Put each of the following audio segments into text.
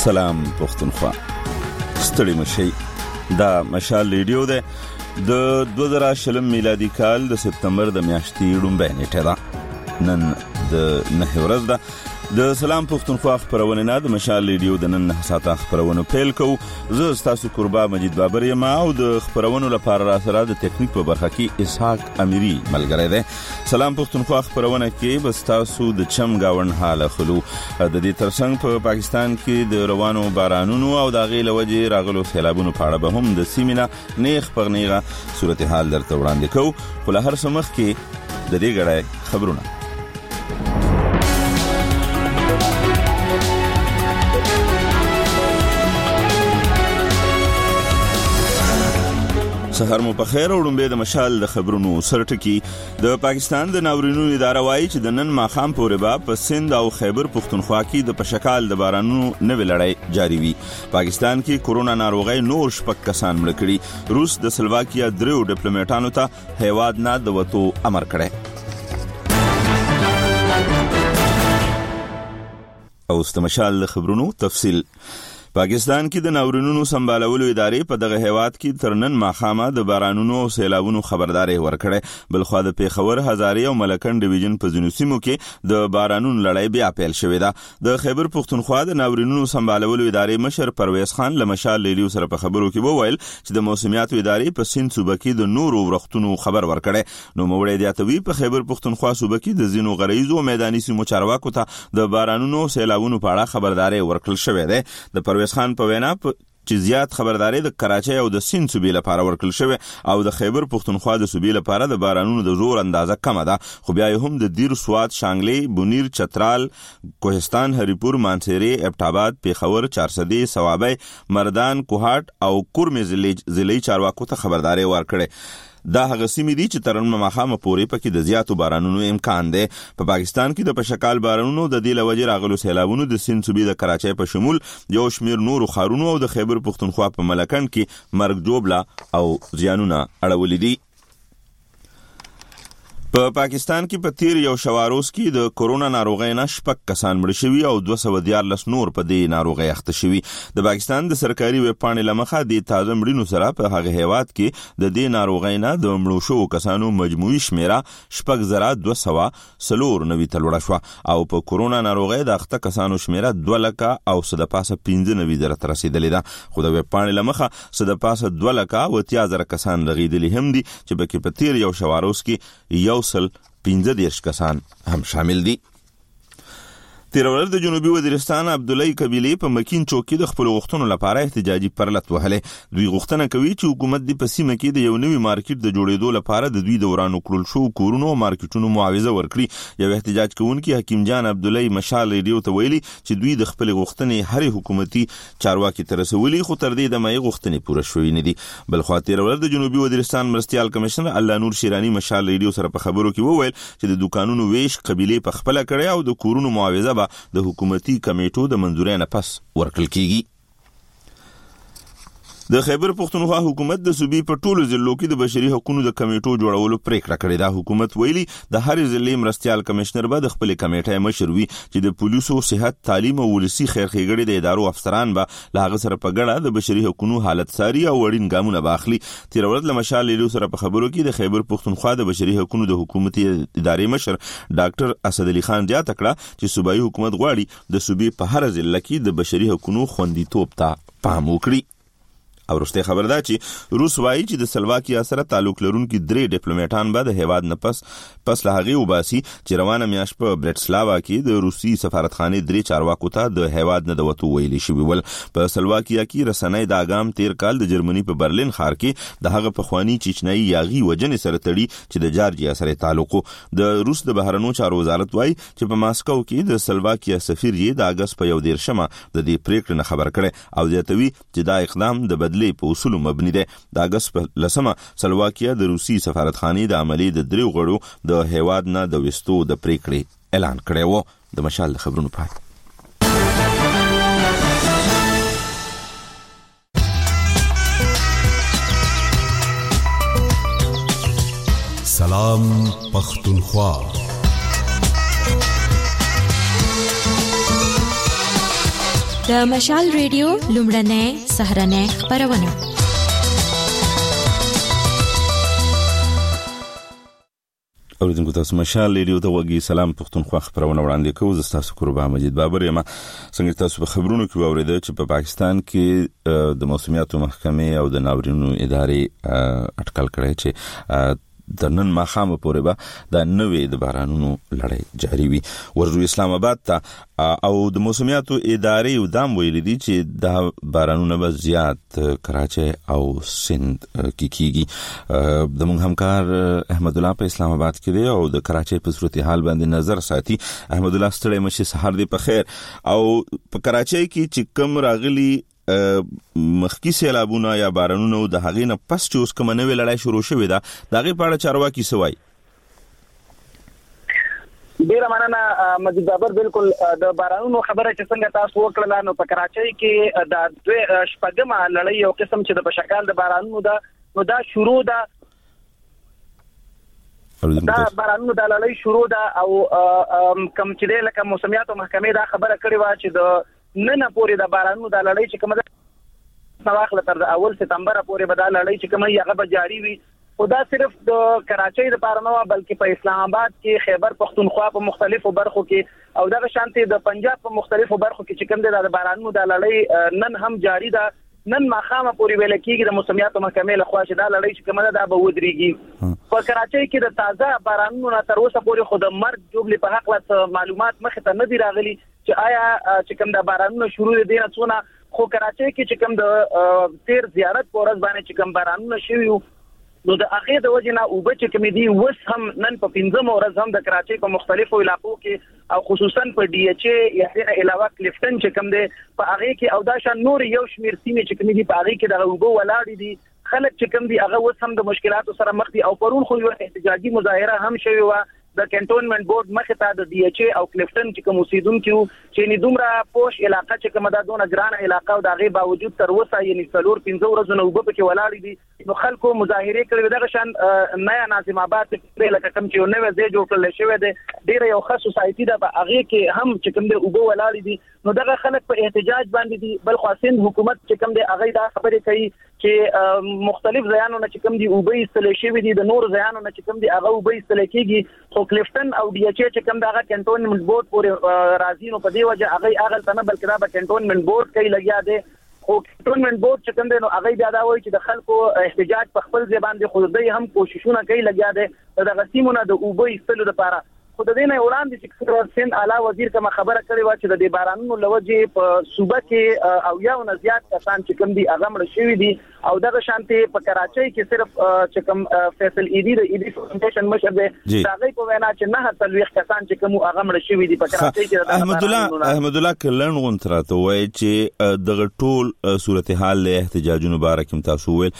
سلام پښتونخوا. ستړي مشي دا مشال ریډیو ده د 2020 میلادي کال د سپتمبر د میاشتې لومبۍ نیټه ده. نن د 9 ورځ ده د سلام پښتونخوا خبرونه نه د مشال ریډیو د نن 9 ساعته خبرونه پیل کوو. زه تاسو قربا مجید بابر یم او د خبرونو لپاره را سره د ټیکنیک په برخه کې اسحاق اميري ملګری دی. سلام پښتونخوا خبرونه کې بس تاسو د چم گاون حاله خلو د دې ترڅنګ په پاکستان کې د روانو بارانونو او د غیله وجې راغلو سیلابونو په اړه به هم د سیمینه نیغ پرنیغه صورتحال درته وړاندې کوو. خو له هر څه مخکې د دې غړای خبرونه. سهار مو په خیر او لومبې د مشال د خبرونو سرټکی. د پاکستان د ناورینونو اداره وایي چې د نن ماخام پورې به په سند او خیبر پښتونخوا کې د پشکال د بارانونو نوې لړۍ جاری وي. پاکستان کې کورونا ناروغي نور شپږ کسان مړ کړي. روس د سلواکیا درو ډیپلوماټانو ته هیواد نه د وټو امر کړی. او استمشال د خبرونو تفصیل. پاکستان کې د ناورینونو سمبالولو ادارې په دغه هیواد کې ترنن ماخامه د بارانونو او سیلابونو خبرداري ورکړه. بلخو د پیښور، هزارې او ملکن ډیویژن په ځینو سیمو کې د بارانونو لړۍ بیا پیل شوې ده. د خیبر پښتونخوا د ناورینونو سمبالولو ادارې مشر پرویز خان لمشال لیلیو سره په خبرو کې وویل چې د موسمیاتو ادارې په سند صوبه کې د نورو ورختونو خبر ورکړي. نو موړې دیاتوي په خیبر پښتونخوا صوبه کې د زینو غریزو او میداني سیمو چارواکو ته د بارانونو او سیلابونو په اړه خبرداري ورکړل شوې ده. د پرویز خان په وینا چې زیات خبرداري د کراچۍ او د سند صوبې لپاره ورکړل شوې او د خیبر پښتونخوا د صوبې لپاره د بارانونو د زور اندازه کمه ده. خو بیا هم د دیر، سوات، شانګلې، بونیر، چترال، کوهستان، هریپور، مانسهرې، ابټاباد، پیښور، چارسدې، سوابۍ، مردان، کوهاټ او کورمې ضلعي چارواکو ته خبرداري ورکړه. دا هغه سیمې دي چې ترنن ماخامه پورې پکې د زیاتو بارانونو امکان دی. په پاکستان کې د پشکال بارانونو د دې لوجې راغلو سیلابونو د سند صوبې د کراچۍ په شمول یو شمیر نورو ښارونو او د خیبر پښتونخوا په ملکن کې مرګ جوړه او زیانونه اړولې دي. په پاکستان کې په تیر یو شواروز کې د کورونا ناروغۍ نه شپږ کسان مړ شوي او 214 نور په دې ناروغۍ اخته شوي. د پاکستان د سرکاري ویب پاڼې لمخه د تازه مړینو سره په هغه هیواد کې د دې ناروغۍ نه د مړو شوو کسانو مجموعي شمیره 6294 ته لوړه شوه او په کورونا ناروغۍ د اخته کسانو شمیره 2,95,000 ته رسیدلې ده. خو د ویب پاڼې لمخه 2,20,000 کسان لغیدلي هم دي چې پکې په تیر یو شواروز کې 15 کسان هم شامل دي. تیر ورځ د جنوبي وزیرستان عبدالله قبیلې په مکین چوکي د خپل غوښتنو لپاره احتجاجي پرلط وهله. دوی غوښتنه کوي چې حکومت د پسیمه کې د یو نوي مارکیټ د جوړېدو لپاره د دوی دورانو کړل شو کورونو او مارکیټونو معاوضه ورکړي. یو احتجاج کوونکی حکیم جان عبدالله مشال ریډیو ته ویلي چې دوی د خپل غوښتنې هرې حکومتي چارواکي ته رسولي خو تر دې دمه یې غوښتنې پوره شوې نه دي. بل خو تیر ورځ د جنوبي وزیرستان مرستيال کمشنر الله نور شیرانی مشال ریډیو سره په خبرو کې وویل چې د دکانونو ویش قبیلې په خپل کړي او د کورونو معاوضه به د حکومتي کمیټو د منځورۍ نه پس ورکړل کیږي. د خیبر پښتونخوا حکومت د صوبې په ټولو ضلعو کې د بشري حقوقو د کمیټو جوړولو پریکړه کړې ده. حکومت ویلي د هر ضلع مرستيال کمشنر به د خپل کمیټې مشر وي چې د پولیسو، صحت، تعلیم او ولسی خیرخېګړې د ادارو افسران به لاغه سره په ګډه د بشري حقوقو حالت ساري او وړین ګامونه باخلي. تیر ورځ لمشال لیدو سره په خبرو کې د خیبر پښتونخوا د بشري حقوقو د حکومتي ادارې مشر ډاکټر اسد علي خان زیاته کړه چې صوبایي حکومت غواړي د صوبې په هر ضلع کې د بشري حقوقو خوندیتوب ته پام وکړي. او رسته خبر ده چې روس وایي چې د سلواکیا سره تعلق لرونکي 3 ډیپلوماټان به د هیواد نه پس له هغه وباسي چې روانه میاشت په برټسلاوا کې د روسي سفارتخانه 3 چارواکو ته د هیواد نه د وټو ویلي شوی ول. په سلواکیا کې رسنۍ د اګام تیر کال د جرمني په برلین ښار کې د هغه پخوانی چچنایي یاغي وجنې سره تړي چې د جارجیا سره تعلق. د روس د بهرنیو چارو وزارت وایي چې په ماسکو کې د سلواکیا سفیر یې د اگست په 1 د دې پریکړې نه خبر کړي او زیاتوي چې دا اقدام د په اصول مبني ده. د اگست په 10 سلواکیا د روسي سفارتخانه د عملی د 3 غړو د هیواد نه د وستو د پریکړې اعلان کړی و. د مشال خبرونو پات سلام پښتونخوا. د مشال ریډیو لومړنۍ سهرنۍ خبرونه. اوریدونکو تاسو مشال ریډیو ته وګورئ. سلام پښتونخوا خبرونه وړاندې کوو. زه تاسو قربان مجید بابر یم. څنګه تاسو په خبرونو کې واوریدل چې په پاکستان کې د موسمیاتو محکمې او د ناورینونو ادارې اټکل کړی چې د نن ماښام پورې به د نوې د بارانونو لړۍ جاری وي. ورځو اسلام آباد ته او د موسمیاتو ادارې دام ویلي دي چې د بارانونو به زیات کراچي او سند کې کیږي. د موږ همکار احمد الله په اسلام آباد کې دی او د کراچي په صورتحال باندې نظر ساتي. احمد الله ستړی مشه، سحر دی په خیر. او په کراچي کې چې کوم راغلي مخکی سیلابونه یا بارانونه د هغې نه پس چې اوس کومه نوې لړۍ شروع شوې ده د هغې په اړه چارواکي څه وایي؟ ډیره مننه مجید بابر. بالکل د بارانونو خبره چې څنګه تاسو وکړه، نو په کراچۍ کې د شپږمه لړۍ یو قسم چې د بشکال د بارانونو ده، نو دا شروع ده. دا بارانونو د لړۍ شروع ده او کم چې دی لکه موسمیاتو محکمې دا خبره کړې وه چې د نن پورې د بارانونو د لړۍ چې کومه ده واخله تر د اول سپتمبر پورې به دا لړۍ چې کومه هغه به جاری وي. خو دا صرف د کراچۍ لپاره نه و، بلکې په اسلام آباد کې، خیبر پختونخوا په مختلفو برخو کې او دغه شانتي د پنجاب په مختلفو برخو کې چې کوم دی د بارانونو د لړۍ نن هم جاری ده. نن ماښام پورې ویل کېږي د موسمیاتو محکمې لخوا چې دا لړۍ چې کومه ده دا به ودرېږي. په کراچۍ کې د تازه بارانونو نه تر اوسه پورې خو د مرګ جوړې په حق معلومات مخې ته نه دي راغلي چې آیا چې کوم د بارانونو شروع دي نه څونه. خو کراچۍ کې چې کوم د تیر زیارت په ورځ باندې چې کوم بارانونه شوي نو د هغې د وجې نه اوبه چې کومې دي اوس هم نن په 15مه ورځ هم د کراچۍ په مختلفو علاقو کې او خصوصا په ډي ایچ ای یا علاوه کلیفټن چې کوم دی په هغې کې او دا شان نور یو شمېر سیمې چې کومې دي په هغې کې د اوبه ولاړې دي. خلک چې کوم دي هغه اوس هم د مشکلاتو سره مخ دي او پرون خو یو احتجاجي مظاهره هم شوې وه د کنټونمنت بورډ مخې ته د ډي ایچ ای او کلیفټن چې کوم اوسیدونکي چې نه دومره پوش علاقه چې کومه دا دونه ګرانه علاقه او د هغې باوجود تر اوسه یعنې 4-5 ورځې اوبه پکې ولاړې دي. نو خلکو مظاهرې کړې دغه شان نیا ناظم آباد کې لکه کوم چې یو نوی ځای جوړ کړل شوی دی، ډیره یو ښه سوسایټي ده، په هغې کې هم چې کوم دی اوبه ولاړې دي. نو دغه خلک په احتجاج باندې دي. بل خوا سند حکومت چې کوم دی هغې دا خبرې کوي چې مختلف ځایانو نه چې کوم دي اوبه ایستلې شوي دي، د نورو ځایانو نه چې کوم دي هغه اوبه ایستلی کېږي. خو کلیفټن او ډي ایچ ای چې کوم د هغه کنټونمنت بورډ پورې راځي نو په دې وجه هغې هغلته نه بلکې دا به کنټونمنت بورډ کوي لګیا دی. خو کنټونمنت بورډ چې کوم دی نو هغې بیا دا وایي چې د خلکو احتجاج په خپل ځای باندې خو دوی هم کوششونه کوي لګیا دی د دغه سیمو نه د اوبه ایستلو دپاره. خو د دې نه وړاندې چې سند اعلی وزیر کومه خبره کړې وه چې د دې بارانونو له وجې په صوبه کې او یو نه زیات کسان چې کوم دي هغه مړه شوي دي او دغه شانتې په کراچۍ کې صرف چې کوم فیصل ایدي د ایدي فاونډیشن مشر دی د هغې په وینا چې 49 کسان چې کوم هغه مړه شوي دي په کراچۍ کې. احمد الله کلن غونت راته وایي چې دغه ټول صورتحال له احتجاجونو باره کې تاسو ویل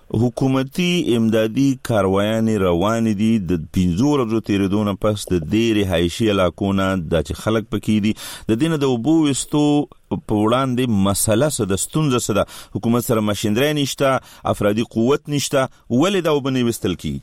حکومتي امدادي کاروایانې روانې دي د 15 ورځو تېرېدو نه پس د دې رهایشي علاقو نه دا چې خلک پکې دي د دې نه د اوبو ویستو په وړاندې مسله څه ده، ستونزه څه ده؟ حکومت سره ماشینرۍ نشته، افرادي قوت نشته، ولې دا اوبه نه ویستل کېږي؟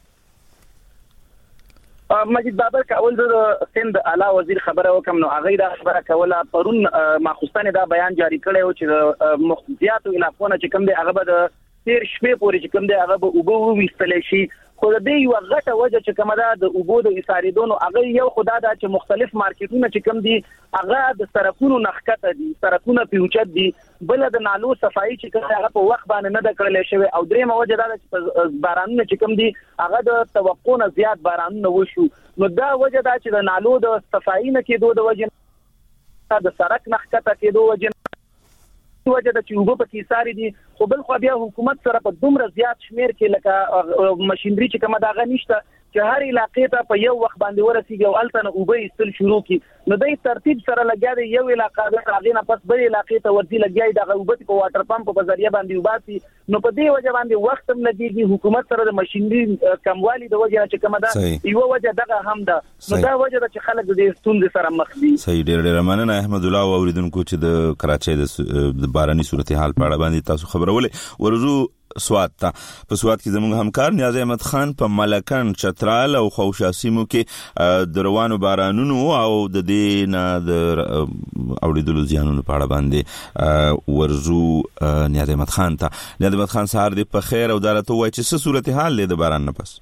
مجید بابر که اول د سند اعلی وزیر خبره وکم نو هغه دا خبره کوله پرون ماخوستانه دا بیان جاری کړی و چې د مختلفو علاقو نه چې کوم دی هغه به د تیر شپې پورې چې کوم دی هغه به اوبه وویستلی شي. خو د دې یوه غټه وجه چې کومه ده د اوبو د ایسارېدو نو هغه یو خو دا ده چې مختلف مارکیټونه چې کوم دي هغه د سړکونو نه ښکته دي، سړکونه پې اوچت دي. بله د نالو صفایي چې کوم هغه په وخت باندې نه ده کړلی شوې او درېیمه وجه دا ده چې بارانونه چې کوم دي هغه د توقع نه زیات بارانونه وشو. نو دا وجه دا چې د نالو د صفایي نه کېدو د وجې د سړک نه ښکته کېدو وجې وجه د چې اوبه پکې ایسارې دي. خو بل خوا بیا حکومت سره په دومره زیات شمیر کې لکه مشینري چې کومه د هغه نشته چې هر علاقې ته په یو وخت باندې ورسیږي او هلته نه اوبه ایستل شروع کړي. نو دی ترتیب سره لګیا دی، یو علاقه د هغې نه پس بلې علاقې ته ورځي لګیا یي دغه اوبه په واټر پمپ په ذریعه باندې وباسي. نو په دې وجه باندې وخت هم لګېږي. حکومت سره د مشینري کموالي د وجه نه چې کومه ده یوه وجه دغه هم ده. نو دا وجه ده چې خلک د دې ستونزې سره مخ دي. صحیح، ډېره مننه احمد الله. او اورېدونکو چې د کراچۍ د باراني صورتحال په اړه باندې تاسو خبرولې. ورځو سوات ته. په سوات کې زموږ همکار نیاز احمد خان په ملکن، چترال او خوشاسیمو کې د روانو بارانونو او د دې نه د اوریدلو زیانونو په اړه باندې ورزو نیاز احمد خان ته. نیاز احمد خان سهار دې په خیر او دارته وای چې څه صورتحال دی د باران نه پس؟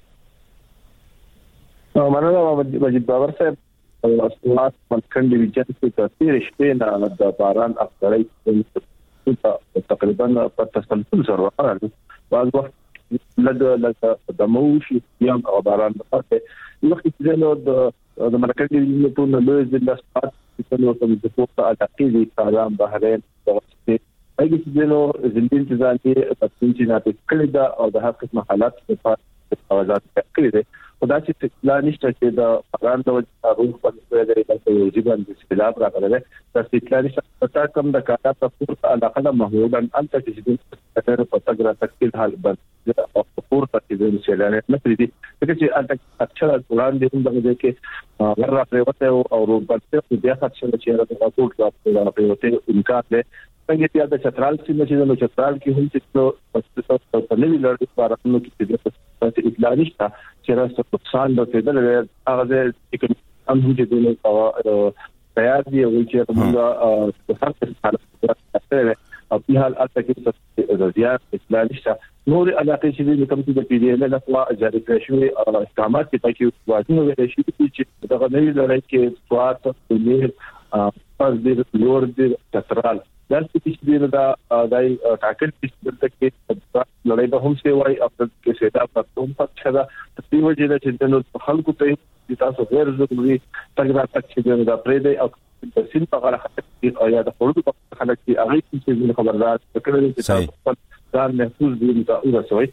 مننه مجید بابر صاحب. سوات ملکن ډیویژن کې تاثیر شپې نه د باران اکثرای تقریبا په تسلسل سره راغلی. بعض وخت لږ د موشي یم او باران پاتې وخت چې د ملکن ډیویژن په نوې ځل سوات چې نو کوم د پورته علاقې دي سلام بحرین دغه هغه چې نو زندین ځانته په چې نه کړی دا او د هر قسم حالات په توازن کړی دي. خدا چې اطلاع نشته چې د باران د وجې روح په څیر د یو ځبان د استلاب راغلی د اطلاع نشته پتا کوم د کاټا په پورته علاقه د محمودن انت چې د په تګرا تکل حال بند او پورته چې د سیلانه نه پریدي چې انت اکثر قرآن دې دغه کې ور راپریوته او روبته بیا اکثر چې د راپورټ راپریوته امکان ده. څنګه چې د چترال سیمه چې د چترال کې هم چې په نوې لړۍ بارانو کې د اطلاع نشته چې راځي نقصان به کېدل هغه چې هم چې د تیار دی او چې موږ په هر څه حالت او په حال اته کې زیات اطلاع نشته. نور علاقې چې د کوم د پی ډی ال لخوا جاری کړی شوی او احکامات چې پکې واضح ویل شي چې دغه نوې لړۍ کې سوات او پاس د لور د چترال د سپیشل د ټاکل کې لړۍ به هم سی وای خپل کې سیدا په کوم پڅ دا په وجه د چې خلکو ته تاسو غیر ضروري تګ تک چې دا پرې دی او د سین په اړه خلک یا د خلکو په خلک کې هغه چې خبردار کړي چې تاسو ځان محفوظ دي او سوي.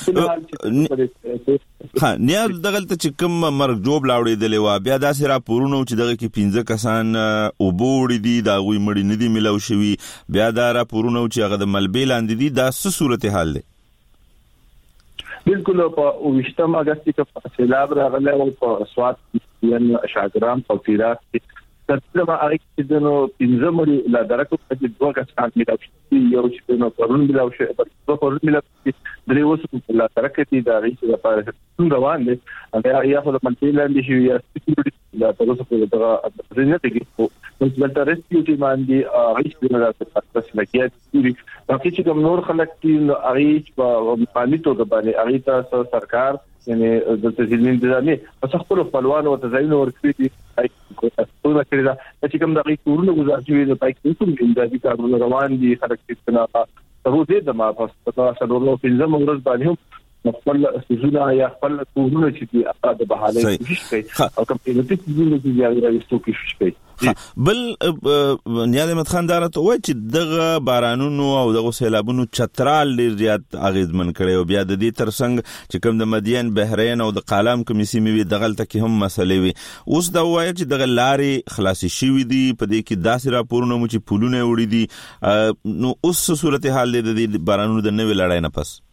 نیاز دغلته چې کوم مرګ جوړ لاوړېدلې و بیا داسې راپورونه چې دغه کې 15 کسان وبوړي دي دا غوي مړي نه دي ملو شوي بیا دا راپورونه چې هغه د ملبې لاندې دي دا څه صورتحال دی؟ بالکل په 20 اگست کې سیلاب راغلی او په سوات کې شاګرام او تیرات کې ترڅو هغه چې دنو 15 مړي لا درکو چې دوه کسان ملو شي یو چې نو پرون ملو شي په پرون ملو درې وسو لا درکې دا ریښه لپاره روان دي یا په منځ لاندې شي یا سکیورټي لا تاسو په دغه ځینې کې په مثبت ریسکیو ټیم باندې ریښه نه راځي لکه چې کوم نور خلک چې هغه په مالی توګه باندې هغه تاسو سرکار یعنی د تزیلین انتظامی پس خپل خپلوان او تزاین ورکړي دي ټول کړی دا چې کوم دغه کورونه گزارشوي د پای کې کوم اندازي کارونه روان دي خلک چې نه تروزه د ما پس تاسو نو پنځم ورځ باندې خپل سيزونه یا خپل کورونه چې د بحاله کوشش کوي او کوم چې د یو راستو کوشش کوي. بل نیاز احمد خان دارته وای چې دغه بارانونو او دغه سیلابونو چترال ډیر زیات اغیزمن کړي او بیا د دې ترڅنګ چې کوم د مدین بحرین او د قالام کمیسي وی دغلته کې هم مسلې وي اوس دا وای چې دغه لارې خلاصي شوې دي په دې کې داسې راپورونه مو چې پولونه وړي دي نو اوس صورتحال د دې بارانونو د نوې لړۍ نه پس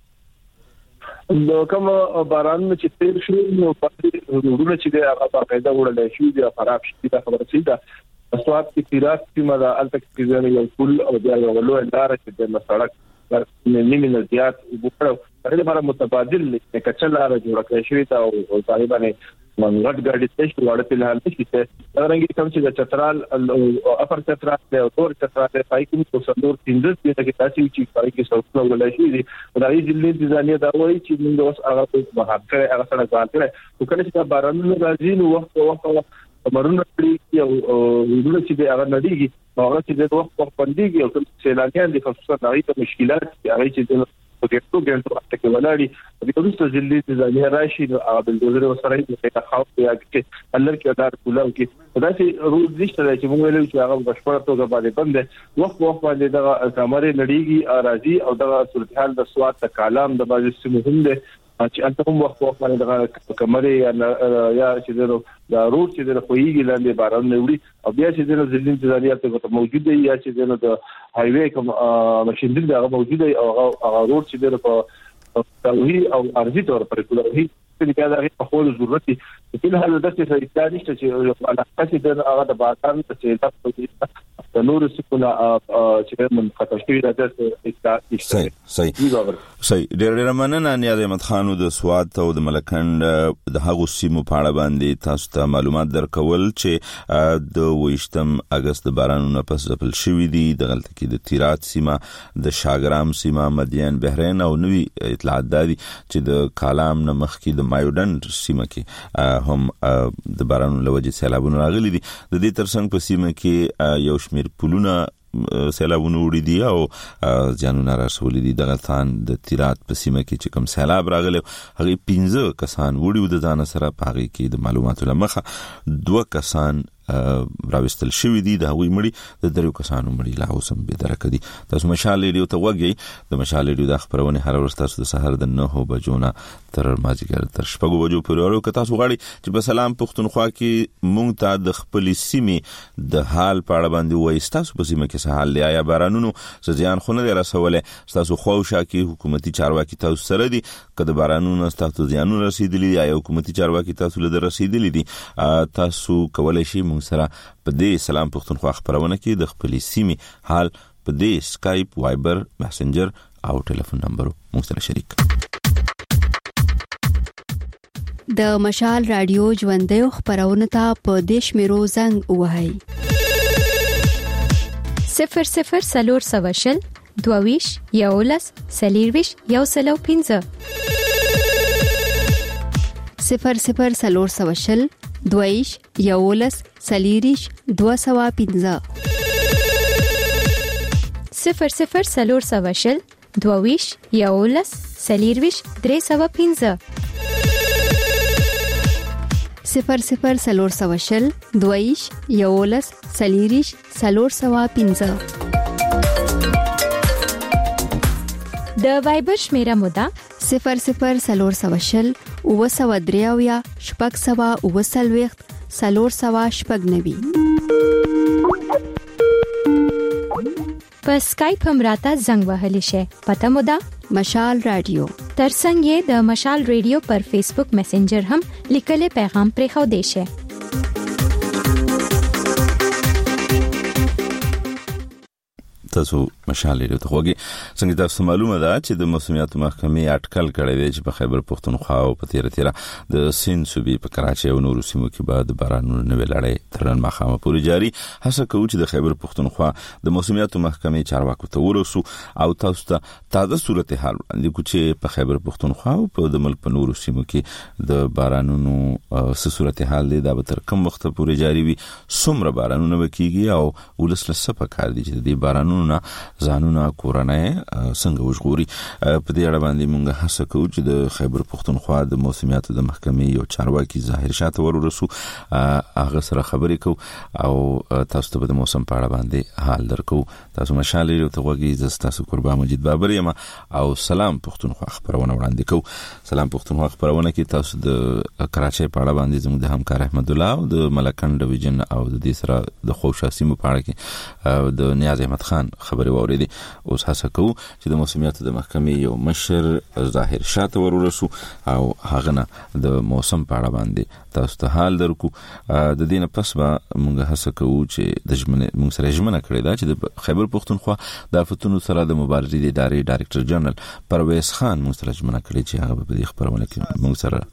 د کوم باران چې تیر شو نو په ورونه چې هغه باقاعده وړل شي د خراب شي دا خبره سي دا سواد کې تیرات چې ما د التک کې یو کول او بیا یو لوی لار چې د سړک نیمه زیات وګړو هغه لپاره متبادل کچل لار جوړ کړی شوی تا او طالبانه منغټ ګاډي ته وړه په حال کې چې رنګي کوم چې د چترال او افر چترال او تور چترال پای کې په څلور 15 کې تاسو چې پای کې څوک ولا شي دي راځي ځلې ځانې دا وایي چې موږ اوس هغه په محاکره هغه سره ځان کړو کله چې بارانونه راځي نو وخت مرونه کړی او ورونه چې هغه نډیږي هغه چې د وخت باندې او کوم سیلانیان د خصوصا هغه مشکلات هغه چې په ګټو ته ولاړی د پولیسو ځلې ځانې راشي او د دوزر سره د خاص یا کې الله کې دار کولاو کې دا چې روز نشته چې موږ ویلو چې هغه بشپړ توګه باندې بند وخت باندې د کمرې نړیږي راځي او د صورتحال د سواد د کلام د بازي سیمه هم ده چې انت هم وخت باندې د کمرې یا چې د روډ چې د خوېږي لاندې باران نوړي او بیا چې د ځلین ځانیات ته موجود دی یا چې د هایوي کوم ماشينري دا موجود دی او هغه روډ چې د په توهي او ارزي تور پر کولري چې دا هغه خپل ضرورت دي په هغه د څه ځای نشته چې علاقه چې د هغه د بازار څخه تاسو د نور څخه چې من خطر شوی راځي صحیح صحیح. ډېر مننه نیاز احمد خان د سوات او د ملکند د هغو سیمو په اړه باندې تاسو ته معلومات درکول چې د 28 اگست د بارانونو پس ځپل شوي دي. دغلته کې د تیرات سیمه، د شاګرام سیمه، مدین، بحرین او نوی اطلاعات دي چې د کالام نه مخکې د مایودند سیمه کې هم د بارانونو لوجې سیلابونه راغلي دي. د دې ترڅنګ په سیمه کې یو شمېر پلونه سیلابونه وړي دي او ځانونه رسولي دي. دغه تان د تیرات په سیمه کې چې کوم سیلاب راغلی هغه 15 کسان وړي د ځان سره په هغه کې د معلوماتو لمخه 2 کسان راوستل شوی دي. د هغوی مړي د 3 کسانو مړي لا اوس هم بې درکه دي. تاسو مشال ریډیو ته وګورئ. د مشال ریډیو د خبرونه هر ورځ تاسو د سحر د 9 بجو نه تر مازیګر تر 6 بجو پورې اورئ. که تاسو غواړئ چې په سلام پښتونخوا کې مونږ ته د خپل سیمې د حال په اړه باندې وایي، تاسو په سیمه کې څه حال دی؟ آیا بارانونو ځان خو نه رسولې؟ تاسو خوښه کې حکومتي چارواکي تاسو سره دي؟ کله بارانونو تاسو ځانونه رسیدلی دي؟ آیا حکومتي چارواکي تاسو له رسیدلی دي؟ تاسو کولای شئ سره په دې سلام پښتونخوا خبرونه کې د خپل سیمې حال په دې سکایپ، وایبر، میسنجر او ټلیفون نمبر مو سره شریک. د مشال رادیو ژوندۍ خبرونه ته په دیش میرو زنګ وهاي 00 سلور سواشل دوویش یولس سلیرویش یوسلو 15 00 سلور سواشل دویش یولس سلیریش 215 00 سلور سواشل دویش یولس سلیرویش 315 00 سلور سواشل دویش یولس سلیریش 315 د وایبر شمیره مودا 00 سلور سواشل وسودریاویا شپږ سوا وسلويخت سلور سوا شپږ نوي. په سکایپ هم راته زنګ وهلی شي. پته مو ده مشال رادیو. ترڅنګ یې د مشال رادیو پر فیسبوک میسنجر هم لیکل پیغام پرې خو دی شي. تاسو مشال ریډیو ته وګورئ. څنګه تاسو معلومه ده چې د موسمیاتو محکمې اټکل کړی دی چې په خیبر پښتونخوا او په تیره د سند صوبې په کراچۍ او نورو سیمو کې بعد بارانونو نوې لړۍ تر نن ماښامه پورې جاري. هڅه کوو چې د خیبر پښتونخوا د موسمیاتو محکمې چارواکو ته ورسو او تاسو ته تازه صورتحال وړاندې کړو چې په خیبر پښتونخوا او په د ملک په نورو سیمو کې د بارانونو څه صورتحال دی، دا به تر کوم وخت پورې جاري وي، څومره بارانونه وکړي او ولسله څه پکار دي چې د بارانونو ځانونه کورنۍ څنګه وژغوري. په دې اړه باندې موږ هڅه کوو چې د خیبر پښتونخوا د موسمیاتو د محکمې یو چارواکي ظاهر شاه ته ورسو، هغه سره خبرې کوو او تاسو ته د موسم په اړه باندې حال درکو. تاسو مشال ریډیو ته وګورئ. زه تاسو قربان مجید بابر یم او سلام پښتونخوا خبرونه وړاندې کوو. سلام پښتونخوا خبرونه کې تاسو د کراچۍ په اړه باندې زموږ د همکار احمد الله او د ملکند ډیویژن او د دې سره د خوشاسیمو په اړه کې د نیاز احمد خان خبري واورېدي. اوس هڅه کوو چې د موسمیاتو د محکمې یو مشر ظاهر شاه ته ورسو او هغه نه د موسم په اړه باندې تاسو ته حال درکو. د دې نه پس به موږ هڅه کوو چې د موږ سره ژمنه کړې ده چې د خیبر پښتونخوا د آفتونو سره د مبارزې د ادارې ډایرکټر جنرال پرویز خان موږ سره ژمنه کړې چې هغه په دې خبرونه کې موږ سره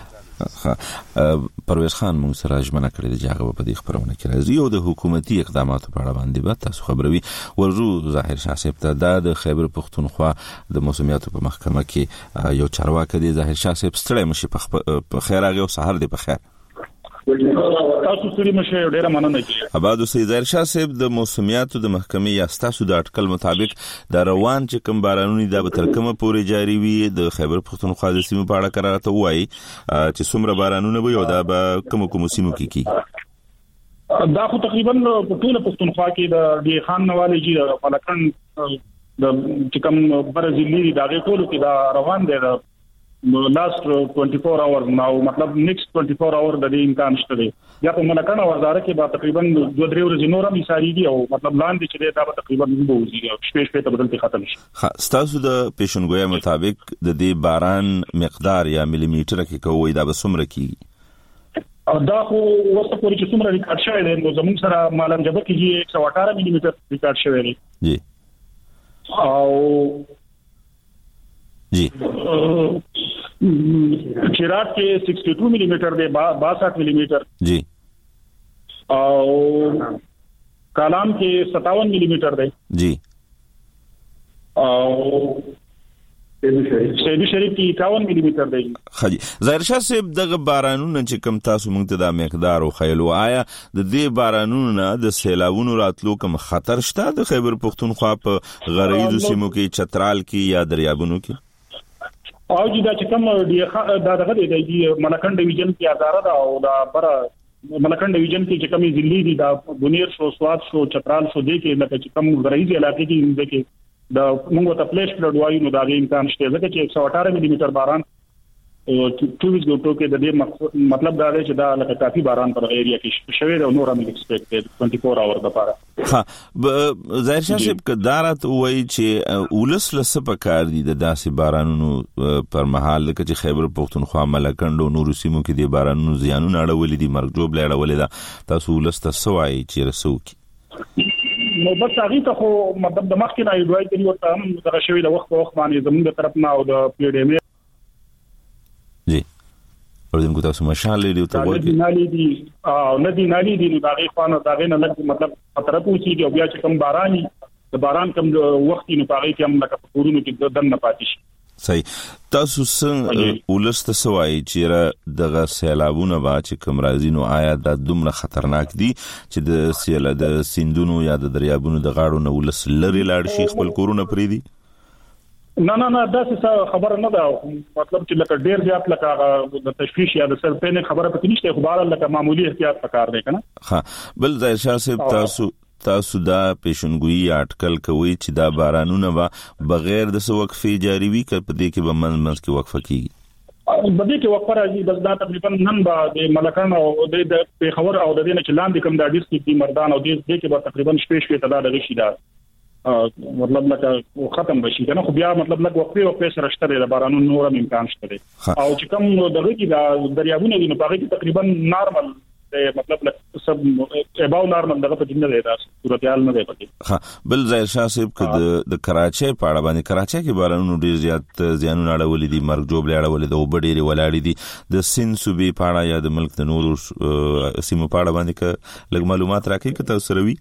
پرویز خان موږ سره ژمنه کړې ده چې هغه په دې خبرونه کې راځي او د حکومتي اقداماتو په اړه باندې به تاسو خبروي. ورجو ظاهر شاه صاحب ته د خیبر پښتونخوا د موسمیاتو په محکمه کې یو چارواکي دی. ظاهر شاه صاحب ستړی مشي په خیر راغی او سحر دی په خیر. تاسو سړي مشه ډیره مننه کوي. اباد سید ظاهر شاه صاحب د موسمیاتو د محکمې یا تاسو د اټکل مطابق د روان چې کوم بارانونی د تر کومه پورې جاری وي د خیبر پښتونخوا د سیمو په اړه قرار ته وایي چې څومره بارانونه به یو دا به کوم سیمو کې کی دا خو تقریبا په ټول پښتونخوا کې د ډی خان نواله جی د ملکند د چې کوم برازیلی دغه ټول کې دا روان دي. لاست 24 hours نو مطلب نیکست 24 hours د دې امکان شته دی. یا په ملکند وزاره کې به تقریبا 2-3 ورځې نور هم ساري دي او مطلب لاندې چې دا به تقریبا وځي شپې ته بدلته ختم شي. تاسو د پیشنګویا مطابق د دې باران مقدار یا ملي میټر کې کوی دا به څومره کیږي؟ دا خو وسه پورې چې څومره ریکارډ شوی دی نو زموږ سره مالم جبه کې 118 ملي میټر ریکارډ شوی دی. جی. او जी चिराग के 62 मिलीमीटर दे 62 मिलीमीटर जी और कालाम के 57 मिलीमीटर दे जी और सेबी शरीफ की 51 मिलीमीटर دی. خجی ظاهر شاه صاحب دغه بارانونه چې کم تاسو موږ ته د مقدار او خیلو آیا د دې بارانونو نه د سیلاوونو راتلو کوم خطر شته د خیبر پختونخوا په غرایزو سیمو کې چترال کې یا دریابونو کې؟ او دا چې کوم دا دغه دی ملکن ډیویژن کې آزاد ده او دا بر ملکن ډیویژن کې چې کومې ضلعې دي دا بنیر شو سواد شو چترال شو دي کې لکه چې کوم غرایزي علاقې کې کې دا موږ ته فلیش فلډ وایو نو دا غي امکان شته ځکه چې 118 ملي باران 22 ګوټو کې د دې مطلب دا دی چې دا لکه کافي باران پر ایریا کې شوی دی نو رامي ایکسپیکټډ 24 اور د پاره. ها ظاهر شاه صاحب کدارت وایي چې ولس لسه په کار دي د داسې بارانونو پر مهال چې خیبر پختونخوا ملکند او نور سیمو کې د بارانونو زیانونه اړولې دي مرګ جوړ لړولې ده تاسو ولس ته سوای چې رسو کی نو بس هغه ته خو مطلب د مخکې نه ایډوای کوي ورته هم دغه شوی د وخت په وخت باندې زموږ طرف نه او د پی ډی ایم جی ورته تاسو مشال لري ته وایي نالي دي او ندي نالي دي نو دغه خوانه دغه نه لګ مطلب خطر پوسی او بیا چې کوم باراني د باران کوم وخت نو پاره کې هم لکه کورونو کې دن نه پاتې شي. صحیح تاسو څنګه ولست سوای چې دغه سیلابونه با چې کوم راځي نو آیا د دومره خطرناک دي چې د سیل د سیندونو یا د دریابونو د غاړو نه ولس لري لاړ شي خپل کورونه پرې دي؟ نه دا څه خبره نه ده مطلب چې لکه ډیر زیات لکه د تشویش یا د سرپین خبره پکې نشته خو بهر لکه معمولی احتیاط پکار دی کنه. ها بل ظاهر شاه صاحب تاسو دا پیشنګوئی اټکل کوي چې دا بارانونه به بغیر د وقفې جاری وي که په دې کې به منځ کې وقفه کیږي؟ بده کې وقفه راځي بس دا تقریبا نن به د ملکان او د پیښور او د دې نه چلان د کوم د ډیسټریکټ دی مردان او دې کې به تقریبا شپې تعداد غشي دا مطلب لکه ختم بشي کنه خو بیا مطلب لکه وقفه سره شته د بارانونو نور امکان شته او چې کوم دغه کې د دریابونو دی نو په کې تقریبا نارمل مطلب لکه سب اباو نارمل دغه په دنیا دی دا صورتحال نه دی پکې. ها بل ظاهر شاه صاحب ک د کراچۍ په اړه باندې کراچۍ کې بارانونو ډیر زیات زیانونه اړولې دي مرګ جوړ لړولې د وبډيري ولاړې دي د سین صوبې په اړه یا د ملک د نور سیمو په اړه باندې ک لږ معلومات راکړئ که تاسو سره وي.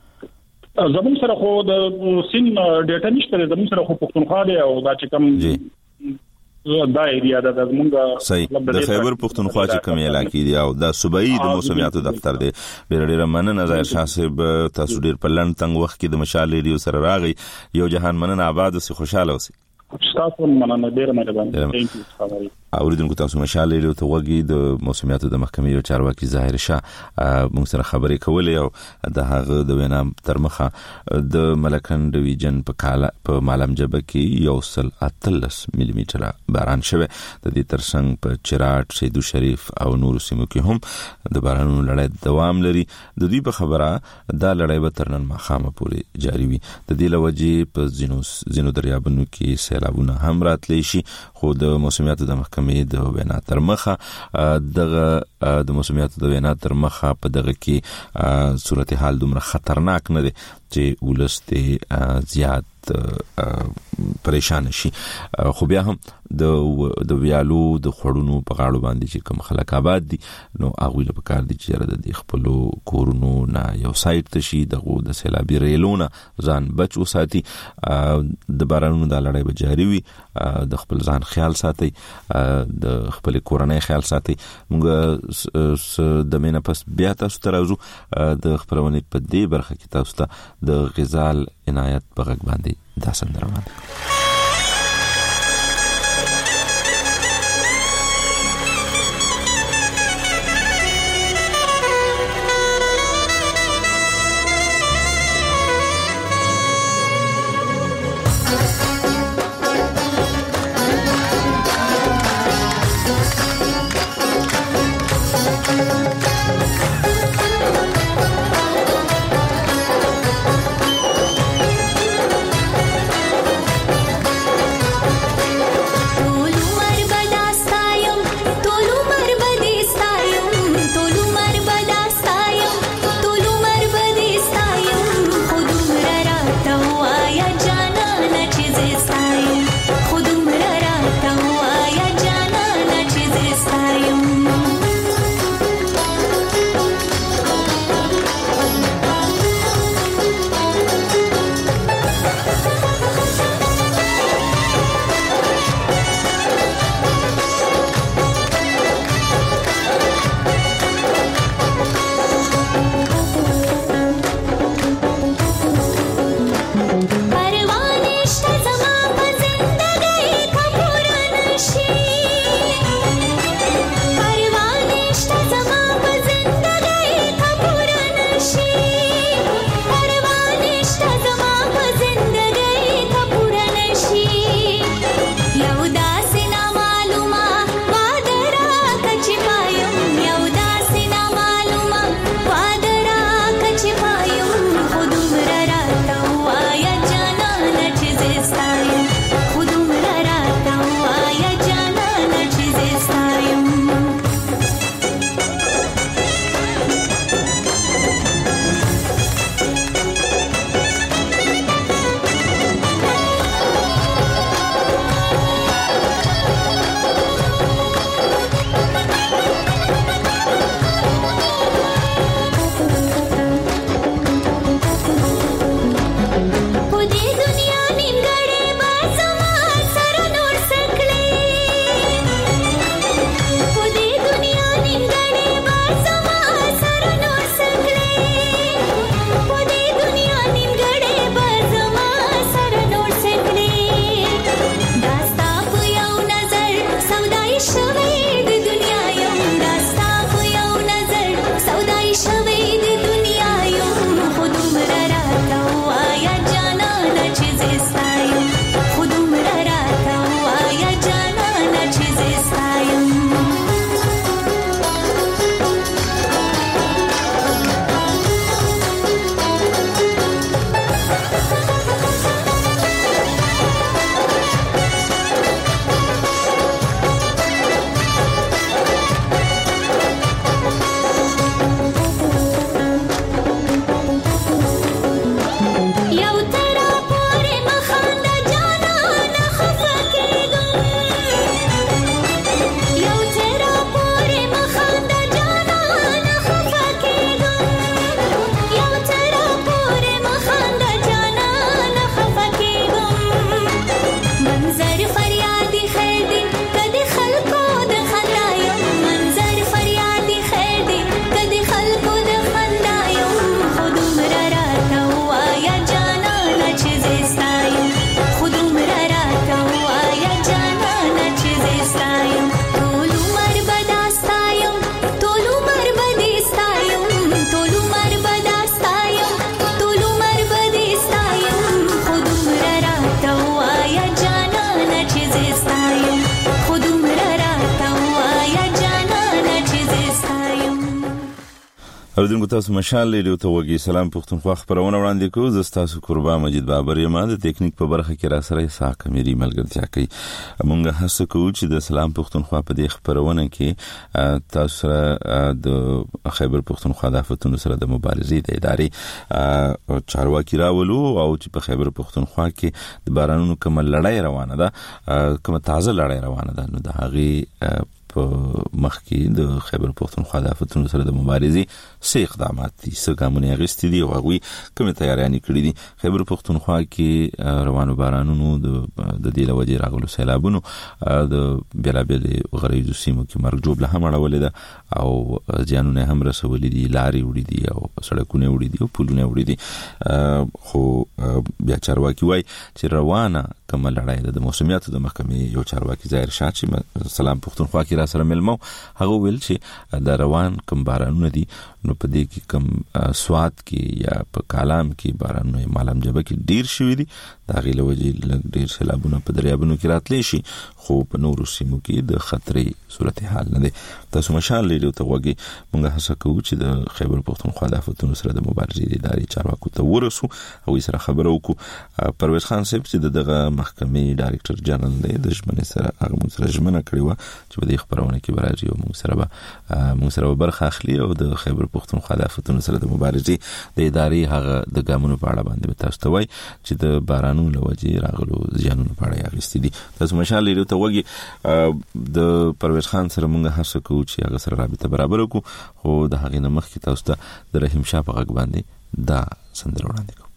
زمون سره خو د سین ډیټا نشته زمون سره خو پښتونخوا دی او دا چې کوم دا ایریا د زمونږ د خیبر پختونخوا چې کوم علاقې دی او د صوبایي د موسمیاتو دفتر دی ډېر مننه ظاهر شاه صاحب تاسو ډېر په لند تنګ وخت کې د مشال ریډیو سره راغی یو جهان مننه آباد اوسئ خوشاله اوسئ. تاسو مننه ډېر مهرباني ثانک یو. اوریدونکو تاسو مشال ریډیو ته وګورئ د موسمیاتو د محکمې یو چارواکي ظاهر شاه موږ سره خبرې کولې او د هغه د وینا تر مخه د ملکن ډیویژن په مالم جبه کې یو سل 13 ملي میټره باران شوه د دې ترڅنګ په چراټ سیدو شریف او نور سیمو کې هم د بارانونو لړۍ دوام لري. د دې په خبره دا لړۍ به تر نن ماښامه پورې جاری وي. د دې لوجې په زینو دریابونو کې سیلابونه هم راتلی شي خو د موسمیاتو د محکمې د وینا تر مخه د موسمیاتو د وینا تر مخه په دغه کې صورتحال دومره خطرناک نه دی چې ولسته زیات پریشان شي. خو بیا هم د ویالو د خړونو په غاړو باندې چې کوم خلک آباد دي نو هغه له پکار دي چې د خپل کورونو نه یو سایت ته شي د سیلابي ریلونه ځان بچ وساتي. د بارانونو د لړۍ به جاری وي. د خپل ځان خیال ساتي د خپل کورنۍ خیال ساتي. موږ د مینه پس بیا تاسو ته راځو د خبرونه په دې برخه کې تاسو ته د غزال عنایت په غږ باندې دا سندره وایي. اوریدونکو تاسو مشال ریډیو ته وګورئ. سلام پښتونخوا خبرونه وړاندې کوو. زه تاسو قربان مجید بابر یم. د ټیکنیک په برخه کې را سره ساک مېری ملګرتیا کوي. موږ هڅه کوو چې د سلام پښتونخوا په دې خبرونه کې تاسو سره د خیبر پښتونخوا د آفتونو سره د مبارزې د ادارې چارواکي راولو او چې په خیبر پښتونخوا کې د بارانونو کومه لړۍ روانه ده، کومه تازه لړۍ روانه ده، نو د هغې په مخ کې د خیبر پښتونخوا د آفتونو سره د مبارزې څه اقدامات دي، څه ګامونه اخیستي دي او هغوی کومې تیاریانې کړې دي. خیبر پښتونخوا کې روانو بارانونو د دې له وجې راغلو سیلابونو د بېلابېلې غرایزو سیمو کې مرګ ژوبله هم اړولې ده او زیانونه هم رسولي دي، لارې وړي دي او سړکونه وړي دي او پلونه وړي دي. خو بیا چارواکي وایي چې روانه کومه لړۍ ده. د موسمیاتو د محکمې یو چارواکي ظاهر شاه چې سلام پښتونخوا کې را سره ملمو، هغه ویل چې د روان کوم بارانونه دي نو په دې کې کوم سواد کې یا په کالام کې بارانونه مالم جبه کې ډیر شوي دي، د هغې له وجې ډیر سیلابونه په دریابونو کې راتلی شي، خو په نورو سیمو کې د خطرې صورتحال نه دی. تاسو مشال ریډیو ته وګورئ. موږ هڅه کوو چې د خیبر پښتونخوا د آفتونو سره د مبارزې د ادارې چارواکو ته ورسو، هغوی سره خبره وکړو. پرویز خان صاحب چې دغه محکمې ډایرکټر جنرال دی، د ژمنې سره هغه موږ سره ژمنه کړې وه چې په دې خبرونه کې به راځي او موږ سره به برخه اخلي او د خیبر پښتونخوا د آفتونو سره د مبارزې د ادارې هغه د ګامونو په اړه باندې به تاسو ته وایي چې د بارانونو له وجې راغلو زیانونو په اړه یې اخیستي دي. تاسو مشال ریډیو ته وګورئ. د پرویز خان سره موږ هڅه کوو چې هغه سره رابطه برابر کړو، خو د هغې نه مخکې تاسو ته د رحیم شاه په غږ باندې دا سندره وړاندې کوو.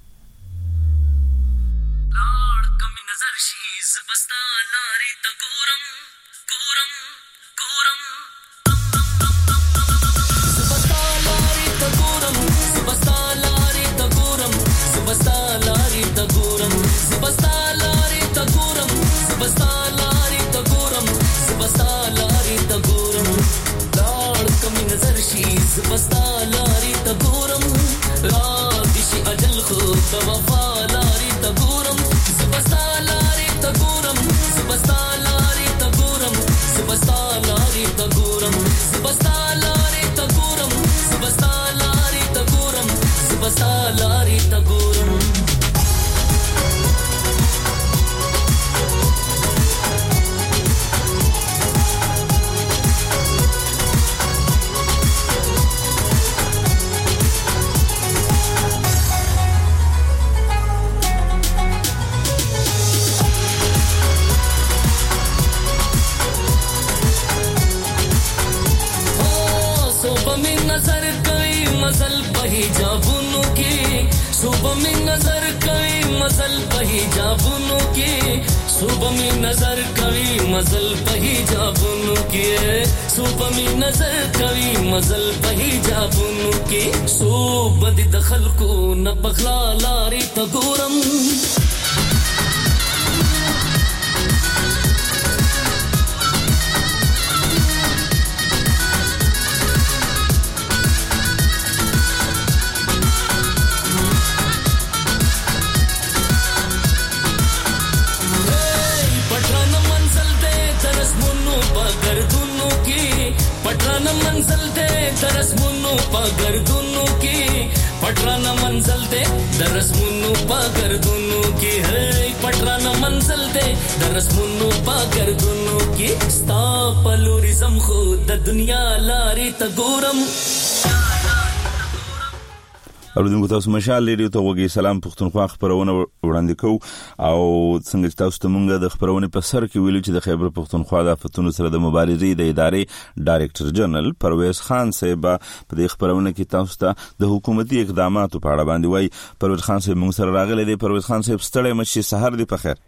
اوریدونکو تاسو مشال ریډیو ته وګورئ. سلام پښتونخوا خبرونه وړاندې کوو او څنګه چې تاسو ته موږ د خبرونې په سر کې ویلو چې د خیبر پښتونخوا د آفتونو سره د مبارزې د ادارې ډایرکټر جنرال پرویز خان صاحب په دې خبرونه کې تاسو ته د حکومتي اقداماتو په اړه باندې وایي. پرویز خان صاحب موږ سره راغلی دی. پرویز خان صاحب ستړی مه شئ، سهار دی په خیر.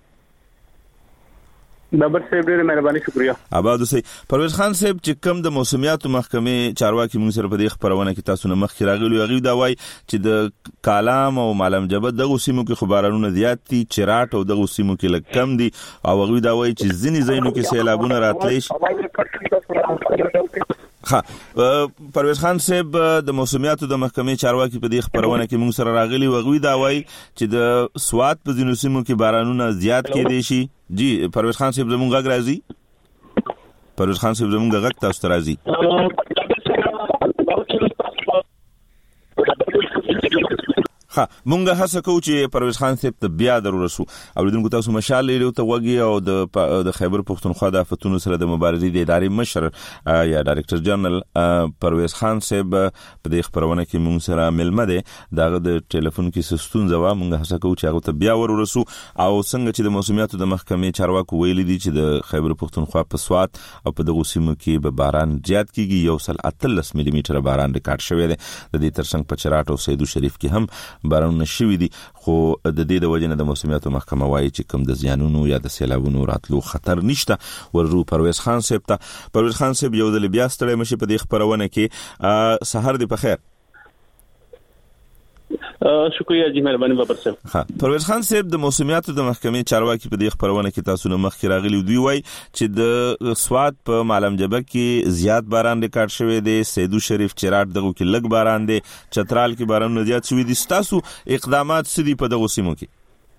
بابر صاحب ډېر مهرباني، شکریہ. آباد اوسئ. پرویز خان صاحب چې کوم د موسمیاتو محکمې چارواکي موږ سره په دې خبرونه کې تاسو نه مخکې راغلي، هغوی دا وایي چې د کالام او مالم جبه دغو سیمو کې خو بارانونه زیات دي، چراټ او دغو سیمو کې لږ کم دي، او هغوی دا وایي چې ځینې ځایونو کې سیلابونه راتلی شي. پرویز خان صاحب د موسمیاتو د محکمې چارواکي په دې خبرونه کې موږ سره راغلي، هغوی دا وایي چې د سوات په ځینو سیمو کې بارانونه زیات کېدی شي. جی پرویز خان صاحب زموږ غږ راځي؟ پرویز خان صاحب زموږ غږ تاسو ته راځي؟ ها مونږه هڅه کوو چې پرویز خان صاحب ته بیا درورسو اوریدونکو تاسو مشال لري ته وګي او د خیبر پختونخوا د آفتونو سره د مبارزې د ادارې مشر یا ډایرکټر جنرال پرویز خان صاحب په دې خبرونه کې مونږ سره ملمه ده دغه د ټلیفون کې ستونزه و مونږه هڅه کوو چې هغه ته بیا ورورسو او څنګه چې د موسمیاتو د محکمې چارواکو ویلي دي چې د خیبر پختونخوا په سوات او په دغه سیمو کې به باران زیات کیږي 1.8 ملي میټر باران ریکارډ شوی دی د دې ترڅنګ په چراټ او سیدو شریف کې هم بارانونه شوي دي خو د دې د وجنه د موسمیاتو محکمه وايي چې کوم د زیانونو یا د سیلابونو راتلو خطر نشته ورو پرویز خان صاحب یو د بیا ستړی مشي په دې خبرونه کې سحر دی په خیر شکریہ جی مهرباني بابر صاحب. ها پرویز خان صاحب د موسمیاتو د محکمې چارواکي په دې خبرونه کې تاسو نه مخکې راغلي دوی وای چې د سواد په معلم جبه کې زیات باران ریکارډ شوی دی سیدو شریف چراټ دغه کې لږ باران دی چترال کې باران زیات شوی دي تاسو اقدامات سدي په دغه سیمو کې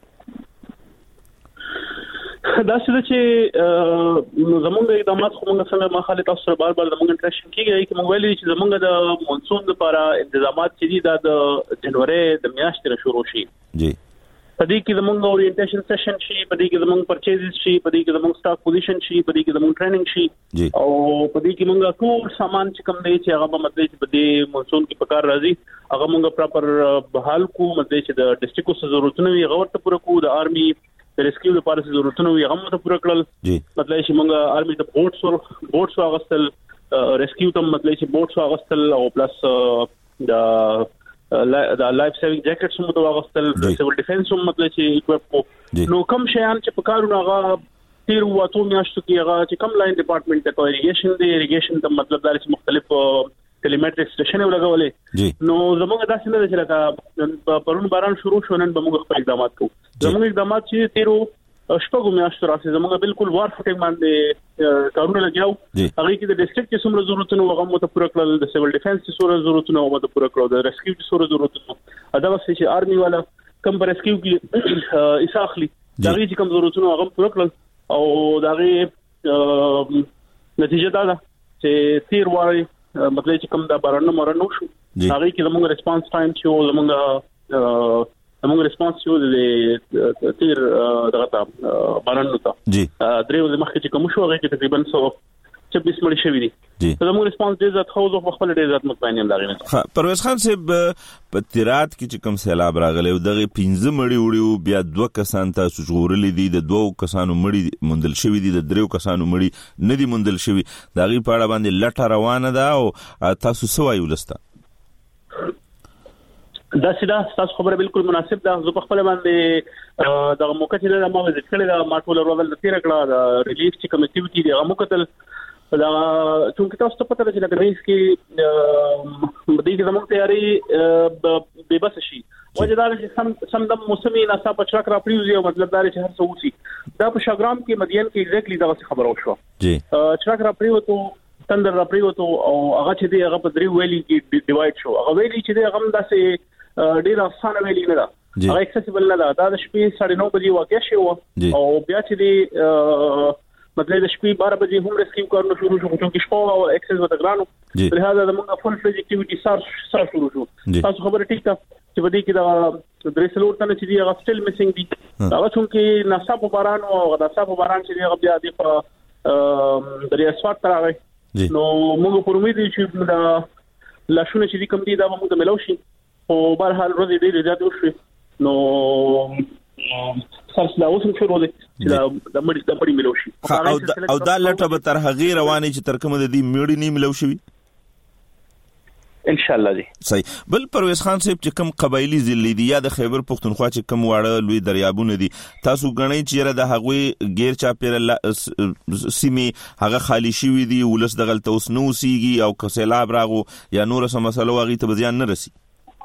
دا چې زمونږ اقدامات خو موږ څنګه مخالفت تاسو سره بار زمونږ انټریکشن کیږي چې موږ ویلي چې زمونږ د مونسون لپاره انتظامات چې دي د جنوري د میاشتې شروع شي جی په دې کې زمونږ اورینټیشن سیشن شي په دې کې زمونږ پرچیزز شي په دې کې زمونږ سٹاک پوزیشن شي په دې کې زمونږ ټریننګ شي او په دې کې موږ ټول سامان چې کوم دی چې هغه په مطلب چې په دې مونسون کې په کار راځي هغه موږ پراپر بحال کو مطلب چې د ډسټریکټ څخه ضرورتونه وي هغه ورته پوره کو د آرمي د ریسکیو لپاره ضرورتونه وي هغه ته پوره کړل مطلب چې موږ آرمي د بوټس واغستل ریسکیو ته مطلب چې بوټس واغستل او پلس د لایف سیوینګ جاکټس هم د واغستل سیول ډیفنس هم مطلب چې اکوپ کو نو کوم شیان چې په کارونه هغه تیر واتو میاشتو کې هغه چې کوم لاین ډپارټمنټ ته اریګیشن ته مطلب دا چې مختلف ټیلیمټریک سټیشن ولګولې نو زموږ داسې نه ده چې لکه پرون باران شروع شو نن به موږ خپل اقدامات کوو زموږ اقدامات چې تیرو شپږو میاشتو راځي زموږ بالکل وار فټینګ باندې کارونه لګیاو هغه کې د ډسټریکټ کې څومره ضرورتونه هغه مو ته پوره کړل د سیول ډیفنس کې څومره ضرورتونه هغه ته پوره کړل د ریسکیو کې څومره ضرورتونه دا واسه چې آرمي والا کم پر ریسکیو کې اساخلي دا غي چې کم ضرورتونه هغه پوره کړل او دا غي نتیجه دا ده چې تیر واري مطلب چې کوم دا بارانه مرنه شو هغه کې زموږ ریسپانس ټایم چې زموږ ریسپانس شو د تیر دغه بارانه ته جی درې ورځې مخکې چې کوم شو هغه کې تقریبا 126 مړي شوي دي زموږ ریسپانس ډیر زیات خو په خپل ډیر زیات مطمئن یم دا غوښنه پرویز خان صاحب په تیرات کې چې کوم سیلاب راغلی دغه 15 مړي وړي بیا 2 کسان تاسو ژغورلې دي د 2 کسانو مړي مندل شوي دي د 3 کسانو مړي نه دي مندل شوي دا غي په اړه باندې لټه روانه ده او تاسو سوای ولسته دا سیده تاسو خبره بالکل مناسب ده زه په خپل باندې د موقع چې ما وزټ کړی دا ما ټول ورول تیر کړه د ریلیف چې کمیټیوټي دی هغه موقع دا چې تاسو ته پته ده چې د ریلیف کې د دې زموږ تیاری به بس شي وجدار چې سم د موسمي ناسا په چرک را پریوزي او مطلب دا چې هر څه وسی دا په شاګرام کې مدین کې ایگزیکټلی دا خبره وشو جی چرک را پریوتو تندر را پریوتو او هغه چې دی هغه په درې ویلي کې ډیوایډ شو هغه ویلي چې دی هغه داسې ډیر اسانه ویلي نه ده هغه اکسسیبل نه ده دا د شپې 9:30 بجې واقع شو او بیا چې دی مطلب د شپې 12 بجې هم ریسکیو کارونه شروع شو چې شپه او اکسس وته ګرانو په هغه د موږ فل فلج اکټیویټي سار شروع شو تاسو خبره ټیک ده چې بده کې دا درې سلور تنه چې دی هغه سټیل میسنګ دي هغه چې ناسا په باران او ناسا په باران چې هغه بیا دی په درې اسفات راغی نو موږ په امید چې دا لاشونه چې کوم دي دا موږ ته ملو شي او بهر حال ورځې ډېر زیات وشي نو سارس لا اوس شروع دي چې د مړي ملو شي او دا لټه به تر هغه روانه چې تر کومه د دې مړي نه ملو شي ان شاء الله دي صحیح بل پرویز خان صاحب چې کوم قبایلی ضلع دي یا د خیبر پختونخوا چې کوم واړه لوی دریابونه دي تاسو غنئ چې د هغوی غیر چاپیر سیمه هغه خالی شوی دي ولس د غلطه اوس نو سیږي او کسلاب راغو یا نور سم مسله واغی ته ځان نه رسی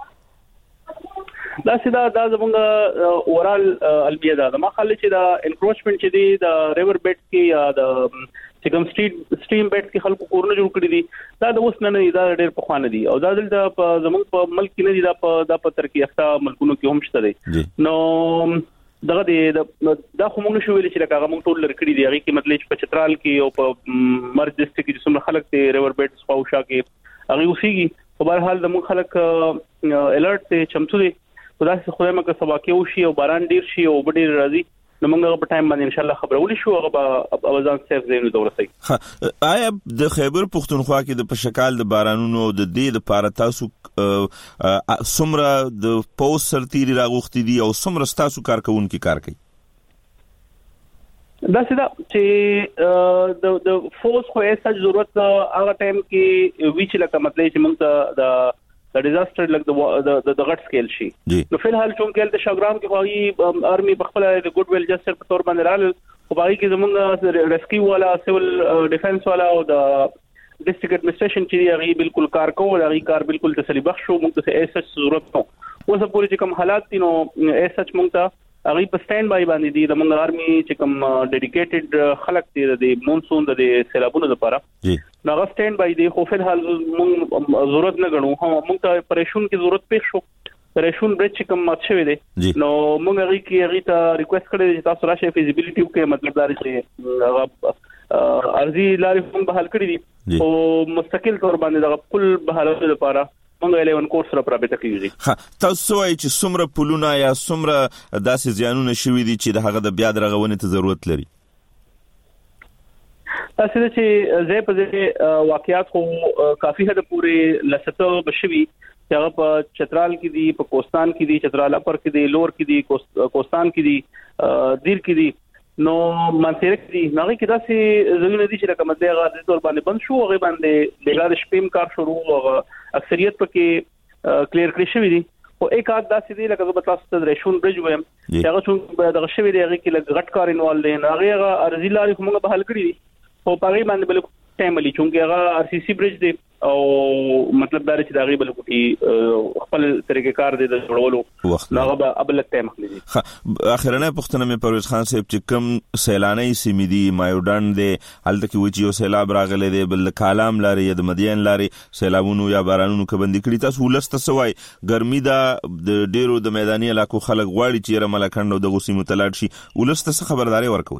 دا سیدا دا زمونږ اورال البیه دا ما خالي چې دا انکروچمنت چې دی د ریور بیډ کې یا د چې کوم سټریم بیډ کې خلکو کورونه جوړ کړی دي دا د اوس نه دا ډېر په خوانه دي او دا دلته په زمونږ په ملک کې نه دي دا په ترکی یافته ملکونو کې هم شته دي نو دغه دا خو موږ شو ویل چې هغه موږ ټول لرکړي دي هغه کې مطلب په چترال کې او په مرز ډسټریکټ کې څومره خلک ته ریور بیډ سپاوشا کې هغه اوسېږي په هر حال د موږ خلک الرټ ته چمتو دي خدای مکه سبا کې وشي او باران ډیر شي او ډیر راځي نو موږ په ټایم باندې ان شاء الله خبرولې شو هغه اوازان سیف زینو دورسي. آیا د خیبر پختونخوا کې د پشکال د بارانونو د دې لپاره تاسو سمره د پوس سرتيري راغوختي دي او سمره تاسو کارکونکو کار کوي؟ دا څه چې د فورس خو ایسه ضرورت هغه ټایم کې ویچ لکه مطلب چې موږ د ډیزاستر لکه د غټ سکیل شي نو په الحال چون کې د شاګرام کې خو ارمي بخپل د ګډ ویل جسټر په تور باندې رال خو باقي کې زمونږ ریسکیو والا سیول ډیفنس والا او د ډیسټریکټ ایڈمنسټریشن چې هغه بالکل کار کوي هغه کار بالکل تسلی بخښ او موږ ته ایسه ضرورت نو اوس په چې کوم حالات دي نو ایسه موږ ته هغه په سټاند بای باندې دي د موږ ارمي چې کوم ډیډیکیټډ خلک دي د مونسون د سیلابونو لپاره نو هغه سټاند بای دي خو په الحال موږ ضرورت نه غنو موږ ته پریشون کی ضرورت پېښ شو پریشون برج کوم مات شوی دی نو موږ هغه ته ریکوست کړی چې تاسو راشه فیزیبিলিټي کې مطلب دا چې هغه ارزي لارې هم بحال کړی دي او مستقل تور باندې د خپل بحالولو لپاره موږ 11 کورس را پرابطه کیږي. تاسو وايي چې څومره پلونه یا څومره داسې زیانونه شوي دي چې د هغه د بیا درغونې ته ضرورت لري؟ تاسو چې زه په واقعیات خو کافي حد پورې لسته بشوي چې هغه په چترال کې دي په کوستان کې دي چترال اپر کې دي لور کې دي کوستان کې دي دیر کې دي نو منطقه دي هغه کې داسې زمينه دي چې لکه مده غاړه د تور باندې بند شو هغه باندې لګا شپیم کار شروع او اکثریت پکې کلیر کړی شوی دي او یک آد داسې دي لکه په تاسو ته ریشون برج ویم چې هغه څنګه دغه شوی دی هغه کې لګ غټ کار انوال دي هغه ارزي لارې کومه بحال کړی دي او پاره باندې بل ټایملی چونګه هغه ار سی سی برج دی او مطلب دا چې دا غي بل کوټي خپل طریقې کار دی د جوړولو نو هغه ابل ټایم خلی دي. اخرنه پښتنه مې پرویز خان صاحب چې کوم سیلاني سیمې دي مایوډان دی هلته کې وچیو سیلاب راغلی دی بل کالام لاري د مدین لاري سیلابونو یا بارانونو کې بندي کړی تاسو ولسته سوای ګرمي دا د ډیرو د میداني علاقو خلک غواړي چې رملکند او د غوسی متلاړ شي ولسته خبرداري ورکوي؟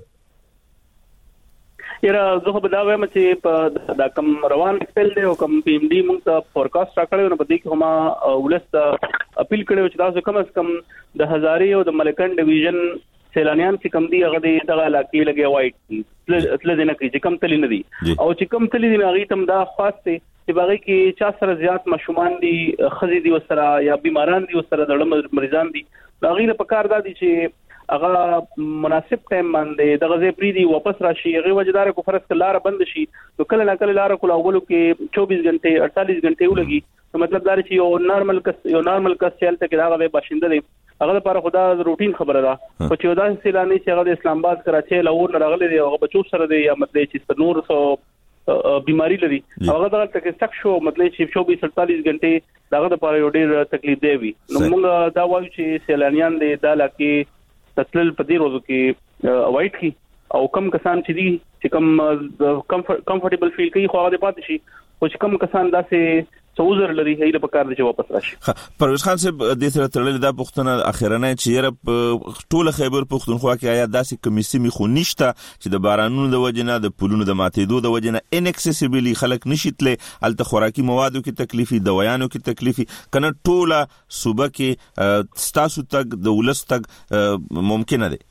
یره زه به دا وایم چې په دا کم روان خپل دی او کم پی ام ډي موږ ته فورکاست راکړو نو په دې کې هم ولست اپیل کړو چې تاسو کم از کم د هزاري او د ملکن ډیویژن سیلانیان چې کم دي هغه د علاقې لګي وایټ تل دې نه کوي چې کم تل نه دي او چې کم تل دي هغه تم دا خاص دی چې باغې کې چا سره زیات مشومان دي خزي دي وسره یا بیماران دي وسره د مریضان دي هغه په کار دادي چې هغه مناسب ټایم باندې د غزې پری دی واپس راشي هغه وجدار کو فرض کلار بند شي نو کله نه کله لار کول اولو کې 24 غنټه 48 غنټه ولګي نو مطلب دا چې یو نارمل کس چلته کې هغه باشنده دی هغه لپاره خدا روټین خبره ده په 14 سیلانی چې هغه د اسلام آباد کراچي لاهور نه راغلي دی هغه بچو سره دی یا مطلب چې نور سو بیماری لري هغه دغه تک سټک شو مطلب چې 24 48 غنټه دغه لپاره یو ډیر تکلیف دی نو موږ دا وایو چې سیلانیان دی د علاقې تسلل په دې روزو کې اوایډ کی او کم کسان چې دي چې کم کمفورټیبل فیل کوي خو هغه پاتې شي او چې کم کسان داسې سوزر لري هیله په کار دي چې واپس راشي. پرویز خان صاحب د سره تړلې دا پښتنه اخیرنه چې یره ټول خیبر پښتونخوا کې آیا داسې کمیسي می خو نشته چې د بارانونو د وجنه د پلونو د ماتېدو د وجنه انکسسیبلی خلک نشیتله الته خوراکي موادو کې تکلیفي دوايانو کې تکلیفي کنه ټوله صوبه کې ستاسو تک د ولست تک ممکن ده؟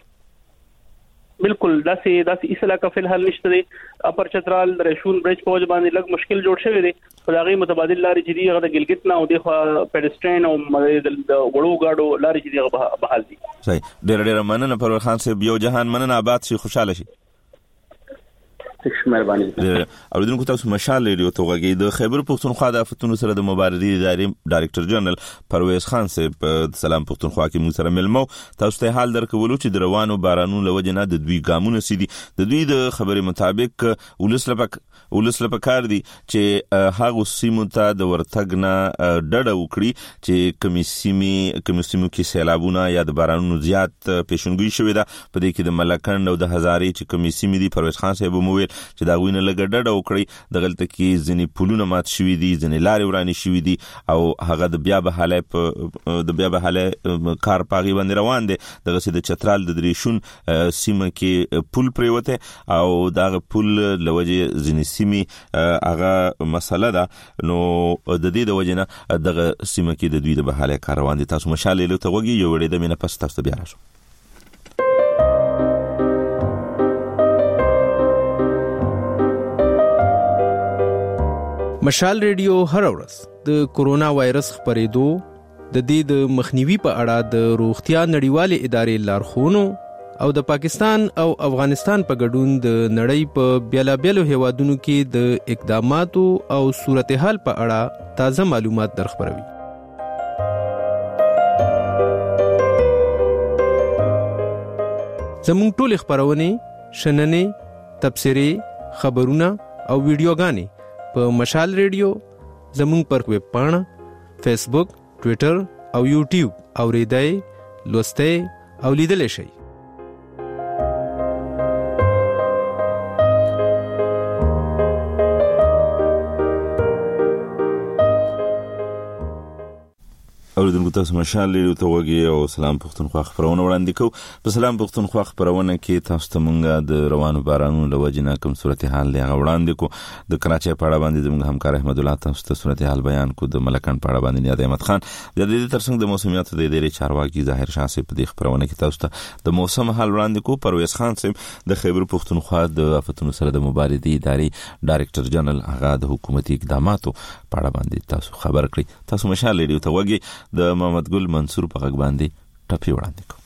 بالکل داسې اسلا کا فل حل نشته دي اپر چترال ریشون برج په وجه باندې لګ مشکل جوړ شوی دی په هغه متبادل لارې چې دی هغه د ګلګت نه او د پیډسترین او د وړو گاډو لارې چې دی بحال دي. صحیح ډېر مننه پرویز خان صاحب یو جهان مننه آباد شي خوشاله شي. مهرباني. اوریدونکو تاسو مشال ریډیو ته غږی د خیبر پښتونخوا د آفتونو سره د مبارزې ادارې ډایریکټر جنرال پرویز خان صاحب سلام پښتونخوا کې موږ سره ملمو تاسو ته حال درکولو چې د روانو بارانونو لوجنه د دوی ګامونه سيدي د دوی د خبرې مطابق ولسله پکار دي چې هغه سیمو ته د ورتګ نه ډډه وکړي چې کمیسیمو کې سیلابونه یا د بارانونو زیات پیشنګوئی شوې ده په دې کې د ملکند او د هزاري چې کمیسیمې دي پرویز خان صاحب موویل چې دا غوینه لګډډه وکړي دغلت کې ځنې پولونه مات شوي دي ځنې لارې ورانې شوي دي او هغه د بیا به حاله کار پاغي باندې روان دي دغه سي د چترال د دریشون سیمه کې پول پریوته او دغه پول لوجه ځنې سیمي هغه مسله ده نو د دې د وجنه دغه سیمه کې د دوی د بحاله کاروان دي تاسو مشال له توګي یو وړې د مینه پس تاسو بیا راشو مشال ریډیو هر ورځ د کورونا وایرس خپرېدو د دې د مخنیوي په اړه د روغتیا نړیوالې ادارې لارښوونو او د پاکستان او افغانستان په ګډون د نړۍ په بیلابیلو هیوادونو کې د اقداماتو او صورتحال په اړه تازه معلومات درخبروي. زموږ ټول خبرونه شننې تبصرې خبرونه او ویډیوګانې په مشال ریډیو زموږ پر ویب پاڼه فیسبوک ټوئیټر او یوټیوب اوریدای لوستای او لیدل شئ. اوریدونکو تاسو مشال له توګي او سلام پښتونخوا خبرونه وړاندې کوم. په سلام پښتونخوا خبرونه کې تاسو ته مونږه د روانو بارانونو لوجنه کوم صورتحال له وړاندې کو د کراچۍ په اړه باندې زموږ همکار احمد الله تاسو ته صورتحال بیان کو د ملکان په اړه باندې نیاد احمد خان د دې ترڅنګ د موسمیات د ادارې چارواکي ظاهر شاه صاحب په دې خبرونه کې تاسو ته د موسم حال وړاندې کو. پرویز خان صاحب د خیبر پښتونخوا د آفتونو سره د مبارزې ادارې ډایریکټر جنرال هغه د حکومتي اقداماتو په اړه باندې تاسو خبر کړی. تاسو مشال له توګي د محمد ګل منصور په غږ باندې ټپي وړاندې کو.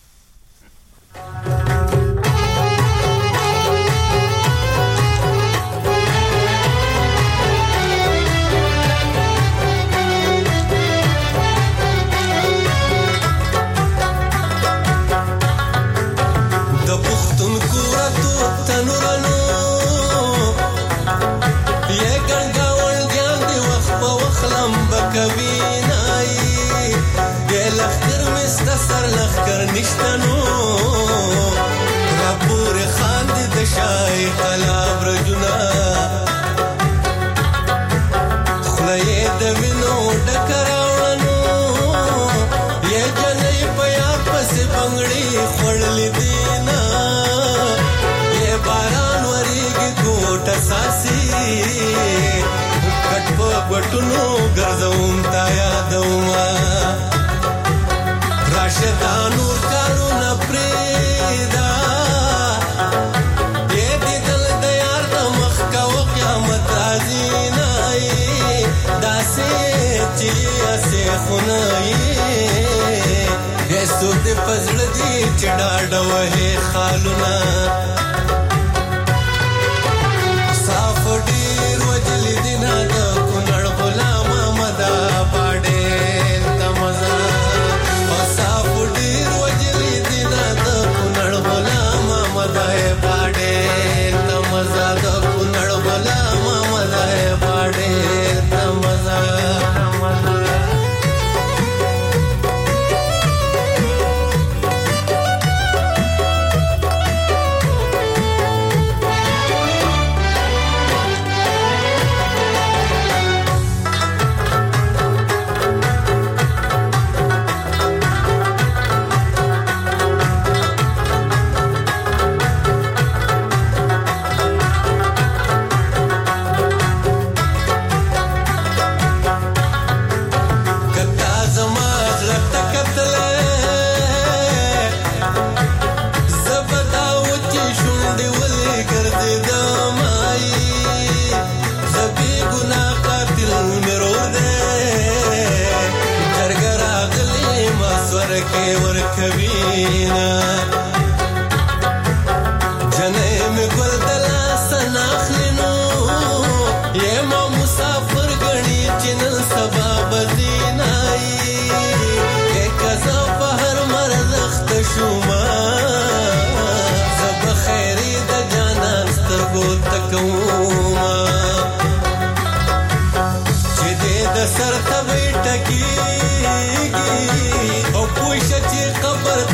د پښتونخوا راتو تنورانو یې ګنګاول ګان دی وخت په وخت لمب کوي سر لخر نشتنو رپور خاند دشای قلاب رجنا خلای دوینو ډکراونو یہ جنې پیا پس بنگړي خړل دینا یہ باران وریږي ګوټ ساسي کټ په غټونو ګرځوم تا یادوما راشدانور کارونه پریدا دې دل د یار د مخ کا قیامت ازینای داسې چې اسه خنای هیڅ دې پزړ دې چډاډ وه خالونه صاف ډیر وجل دینا د کونړ غلام مدا پاډې تمزا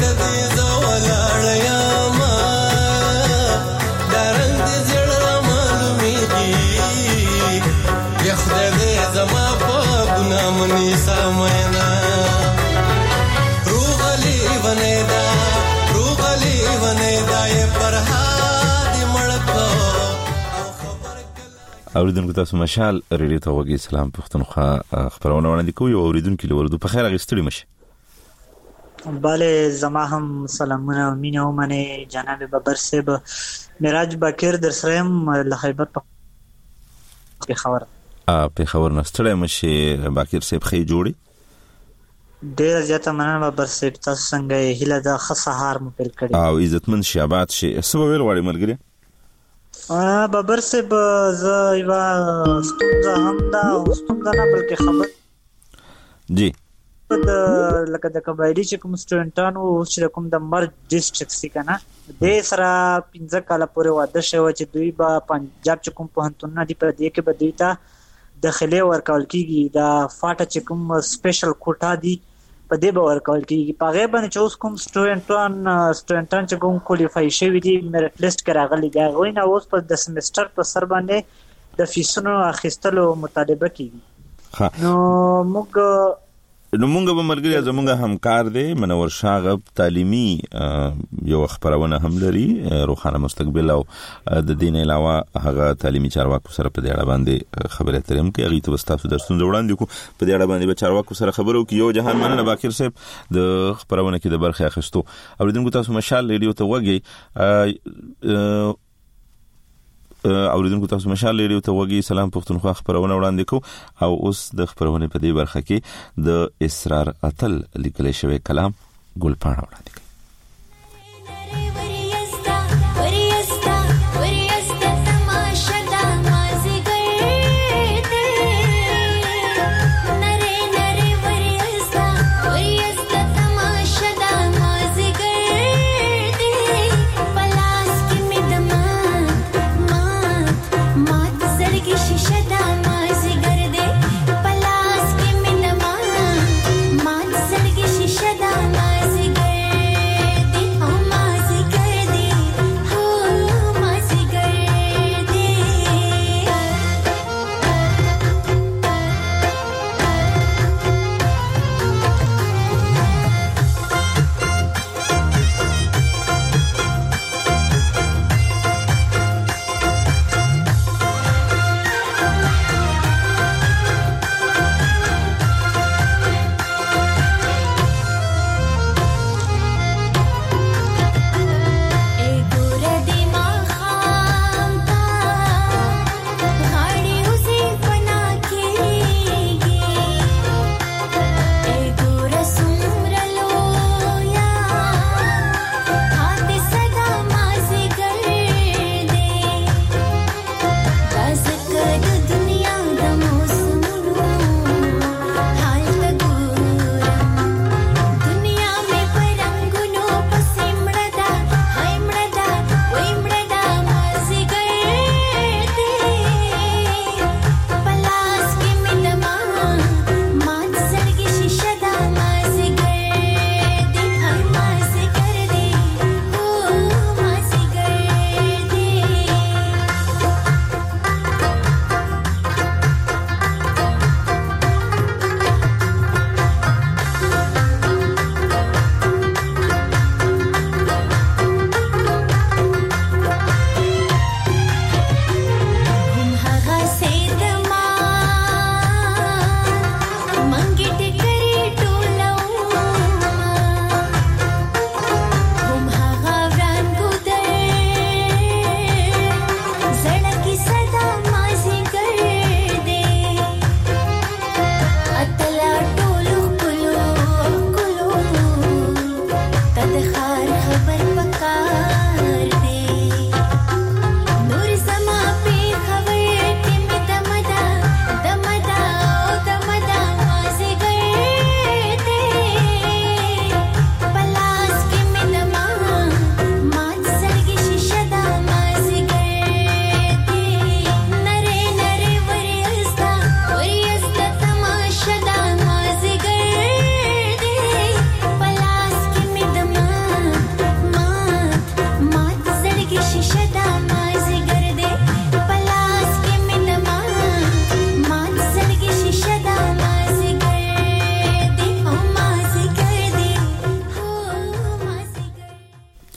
درنګ دې زړه ما اوریدونکو تاسو مشال ریډیو ته وګورئ. سلام پښتونخوا خبرونه وړاندې کوي او اوریدونکو لوري په خیر غستړي مشه. بله زما هم سلامونه او مینه ومنه جناب ببر صاحب. معراج باکر در سرم له خیبر په خبر نستړی مشه. باکر صاحب خې جوړي ډیر زیاته مننه ببر صاحب. تاسو څنګه هیله د خصهار مو پیل کړی او عزتمن شابات شي سبا ویل وړي مرګري ببر صاحب. زه یو ستونزه هم دا ستونزه نه بلکې خبر جی لکه د قبایلی چې کوم سټوډنټانو چې کوم د مرج ډیسټریکټ سي کنه د سره 15 کال پورې واده شوی چې دوی به پنجاب چې کوم پوهنتون نه دی په دې کې به دوی ته داخلي ورکول کیږي. دا فاټه چې کوم سپیشل کوټا دی په دې به ورکول کیږي. په غیبه نه چې اوس کوم سټوډنټان چې کوم کوالیفای شوی دي میرټ لیست کې راغلي دی غوښنه اوس په د سمستر په سر باندې د فیسونو اخیستلو مطالبه کیږي. نو موږ به مرګري زموږ همکار دی منور شاغب تعلیمي یو خبرونه هم لري روخانه مستقبل او د دین علاوه هغه تعلیمي چارواکو سره په دې اړه باندې خبرې اترې هم کوي. هغه ته تاسو درسونه وړاندې کو په دې اړه باندې به چارواکو سره خبرو کې یو جهان مننه باکر صاحب د خبرونه کې د برخه اخستو. اوریدونکو تاسو مشال ریډیو ته وګورئ اوریدونکو تاسو مشال ریډیو ته وګورئ. سلام پښتونخوا خبرونه وړاندې کو او اوس د خبرونه په دې برخه کې د اسرار اتل لیکل شوی کلام ګلپاڼه وړاندې کوي.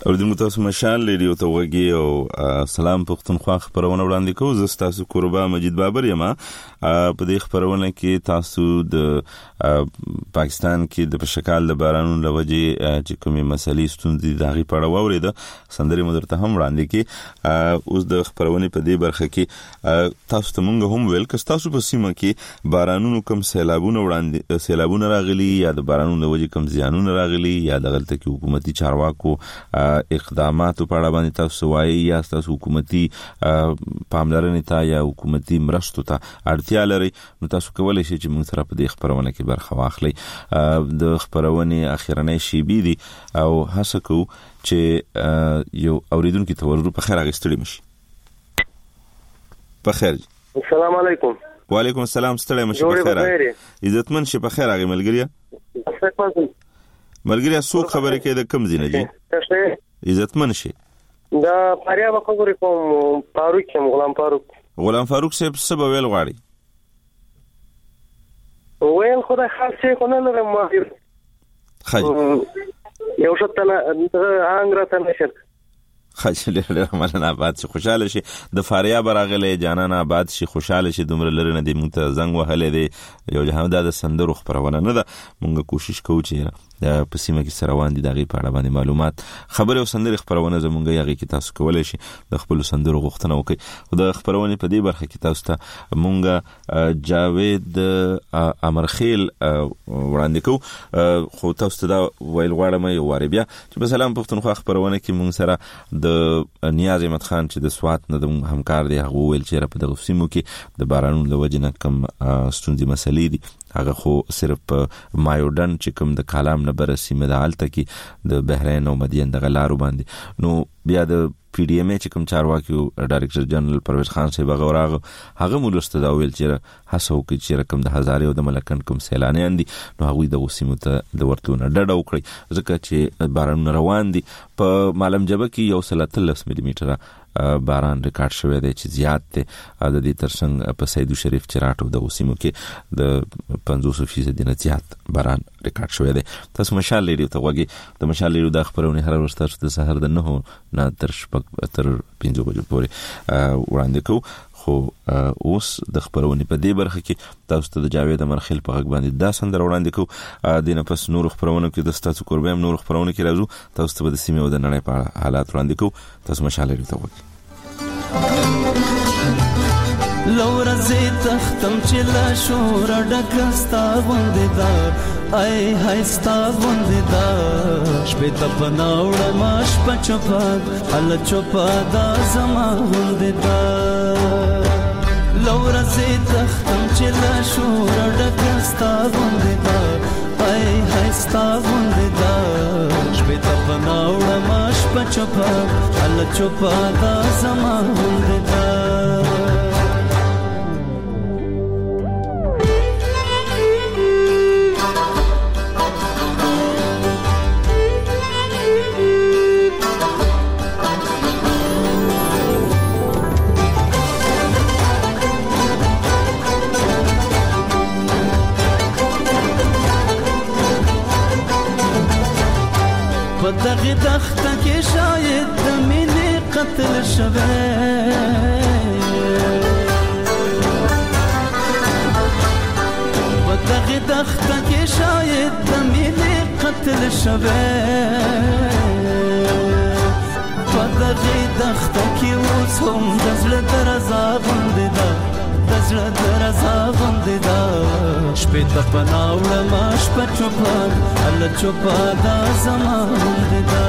اوریدونکو تاسو مشال ریډیو ته وګورئ او سلام پښتونخوا خبرونه وړاندې کوو. زه تاسو قربا مجید بابر یم. په دې خبرونه کې تاسو د پاکستان کې د پشکال د بارانونو لوجې چې کومې مسلې ستونزې دغه په اړه واوریده سندري مدرته هم وړاندې کې. اوس د خبرونه په دې برخه کې تاسو ته مونږ هم ویل که تاسو په سیمه کې بارانونو کم سیلابونه راغلي یا د بارانونو لوجې کم زیانونه راغلي یا د غلطه کې حکومتي چارواکو اقداماتو په اړه باندې تاسو وایي یا تاسو حکومتي پاملرنې ته یا حکومتي مرستو ته اړتیا لري نو تاسو کولای شئ چې موږ سره په دې خبرونه کې برخه واخلئ. د خبرونې اخیرنۍ شیبې دي او هڅه کوو چې یو اوریدونکو ته ورو په خیر اغستړي مشي. په خیر. السلام علیکم. وعلیکم السلام. ستړي مشي په خیر. عزتمن شي په خیر اغه ملګری. ملګری څوک خبرې کوي د کم زینه دي؟ عزتمن شي. دا فاریاب خبرې کوم فاروق یم غلام فاروق صاحب څه ویل غواړي؟ ویل خدای خاص څه کو نه لرم ما خاص یو شت نه انګرته نشر خاصله رحمان آباد شي خوشاله شي د فاریاب راغله جانان آباد شي خوشاله شي دومره لري نه دی مونږ ته زنګ وهلې دی یو جهان د سندرو خبرونه نه ده مونږ کوشش کوو چې د پسیمه کې سروان دي دغه په اړه باندې معلومات خبره او سندري خبرونه زمونږ یغي کې تاسو کولای شي د خپل سندرو غوښتنه وکړي. د خبرونه په دې برخه کې تاسو ته مونږ جاوید امرخیل وړاندې کوو خو تاسو ته دا ویل غواړم یو واره بیا چې په سلام پښتونخوا خبرونه کې مونږ سره د نیاز احمد خان چې د سوات نه د همکار دی هغه ویل چې په دغه سیمو کې د بارانونو د وجې نه کم ستونزې مسلې دي هغه خو صرف مایودن چې کوم د کالام نه بر سیمه د حالت کې د بحرین او مدین د غلارو باندې نو بیا د پی ډی ایم ای چې کوم چارواکي ډایریکټر جنرال پرویز خان صاحب هغه مولسته دا ویل چې هڅه وکړي چې رقم د هزارې او د ملکن کوم سیلانیان دي نو هغه د وسیمو ته د ورتلونه ډډه وکړي ځکه چې باران روان دي. په معلم جبه کې 130 ملي میټره باران ریکارډ شوی دی چې زیات دی. د دې ترڅنګ په سیدو شریف چراټو د وسیمو کې د 50% نه زیات باران ریکارډ شوی دی. تاسو مشال لري ته وګورئ د مشال لري د خبرونه هر ورځ تاسو د سحر د 9 نه تر 5 بجو پورې وړاندې کوو. خو اوس د خبرونه په دې برخه کې تاسو ته د جاوید امرخیل په غږ باندې دا سندره وړاندې کوو. د نه پس نور خبرونه کې د تاسو قربیم نور خبرونه کې راځو تاسو ته د سیمه او د نړۍ په حالات وړاندې کوو. تاسو مشال لري ته وګورئ. لورزه تختم چې لا شور ډکستا غوندې دا ای هايستا غوندې دا شپه ته پناوړ ماش پچپا ال چوپا دا زما غوندې دا لورزه تختم چې لا شور ډکستا غوندې دا ای هايستا غوندې دا شپه ته پناوړ ماش پچپا ال چوپا دا زما غوندې دا دغه دخته کې شاید د مینې قتل شوه دغه دخته کې شاید د مینې قتل شوه په دغه دخته کې اوس هم د زړه درزا غوندې ده د زړه درزا غوندې ده شپې ته پناوړه ما شپه چوپه ال چوپه دا زما غوندې ده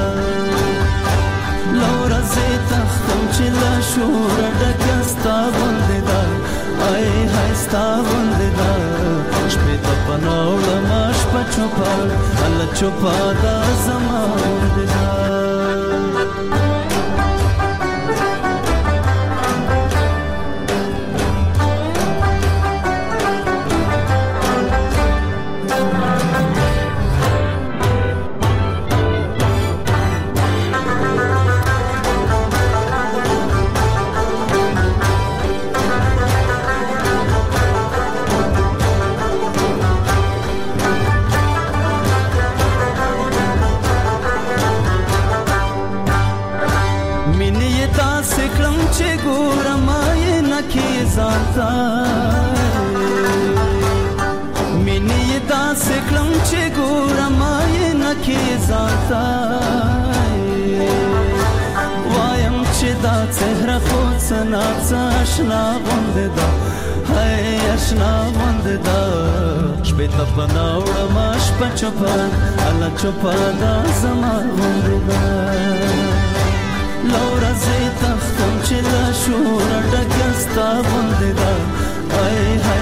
لورزه تختم چې لا شور ډکه ستا غوندې ده ای هاي ستا غوندې ده شپې ته پناوړه ما شپه چوپه ال چوپه دا زما غوندې ده ځانتا مینې دا سکلم چې ګورم یې نکې ځانتا وایم چې دا څهره خو څه ناڅه اشنا غوندې ده هی اشنا غوندې ده شپې ته پناه وړم شپه چوپه الله چوپه دا زما غوندې ده له ورځې تښتم چې له شوره ډکه ستا غوندې ده هی هی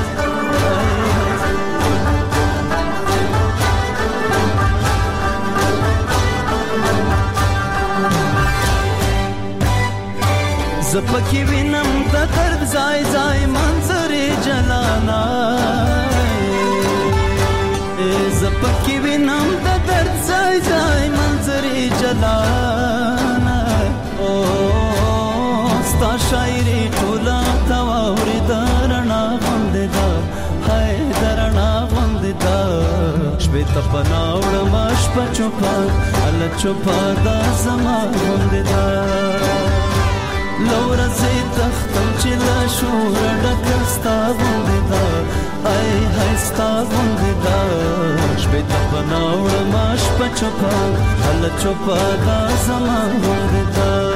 زپکی وینم د درد ځای ځای منظرې جلانا زپکی وینم د درد ځای ځای منظرې جلانا او ستا شاعري ټوله تواوري درنا غوندې ده هی درنا غوندې ده شپې ته پناه وړم شپه چوپه الله چوپه دا زما غوندې ده لورا زی تختم چې لا شوره ډکه ستا غوندې ده ای هی ستا غوندې ده شپې ته پناه وړم شپه چوپه الله چوپه دا زما غوندې ده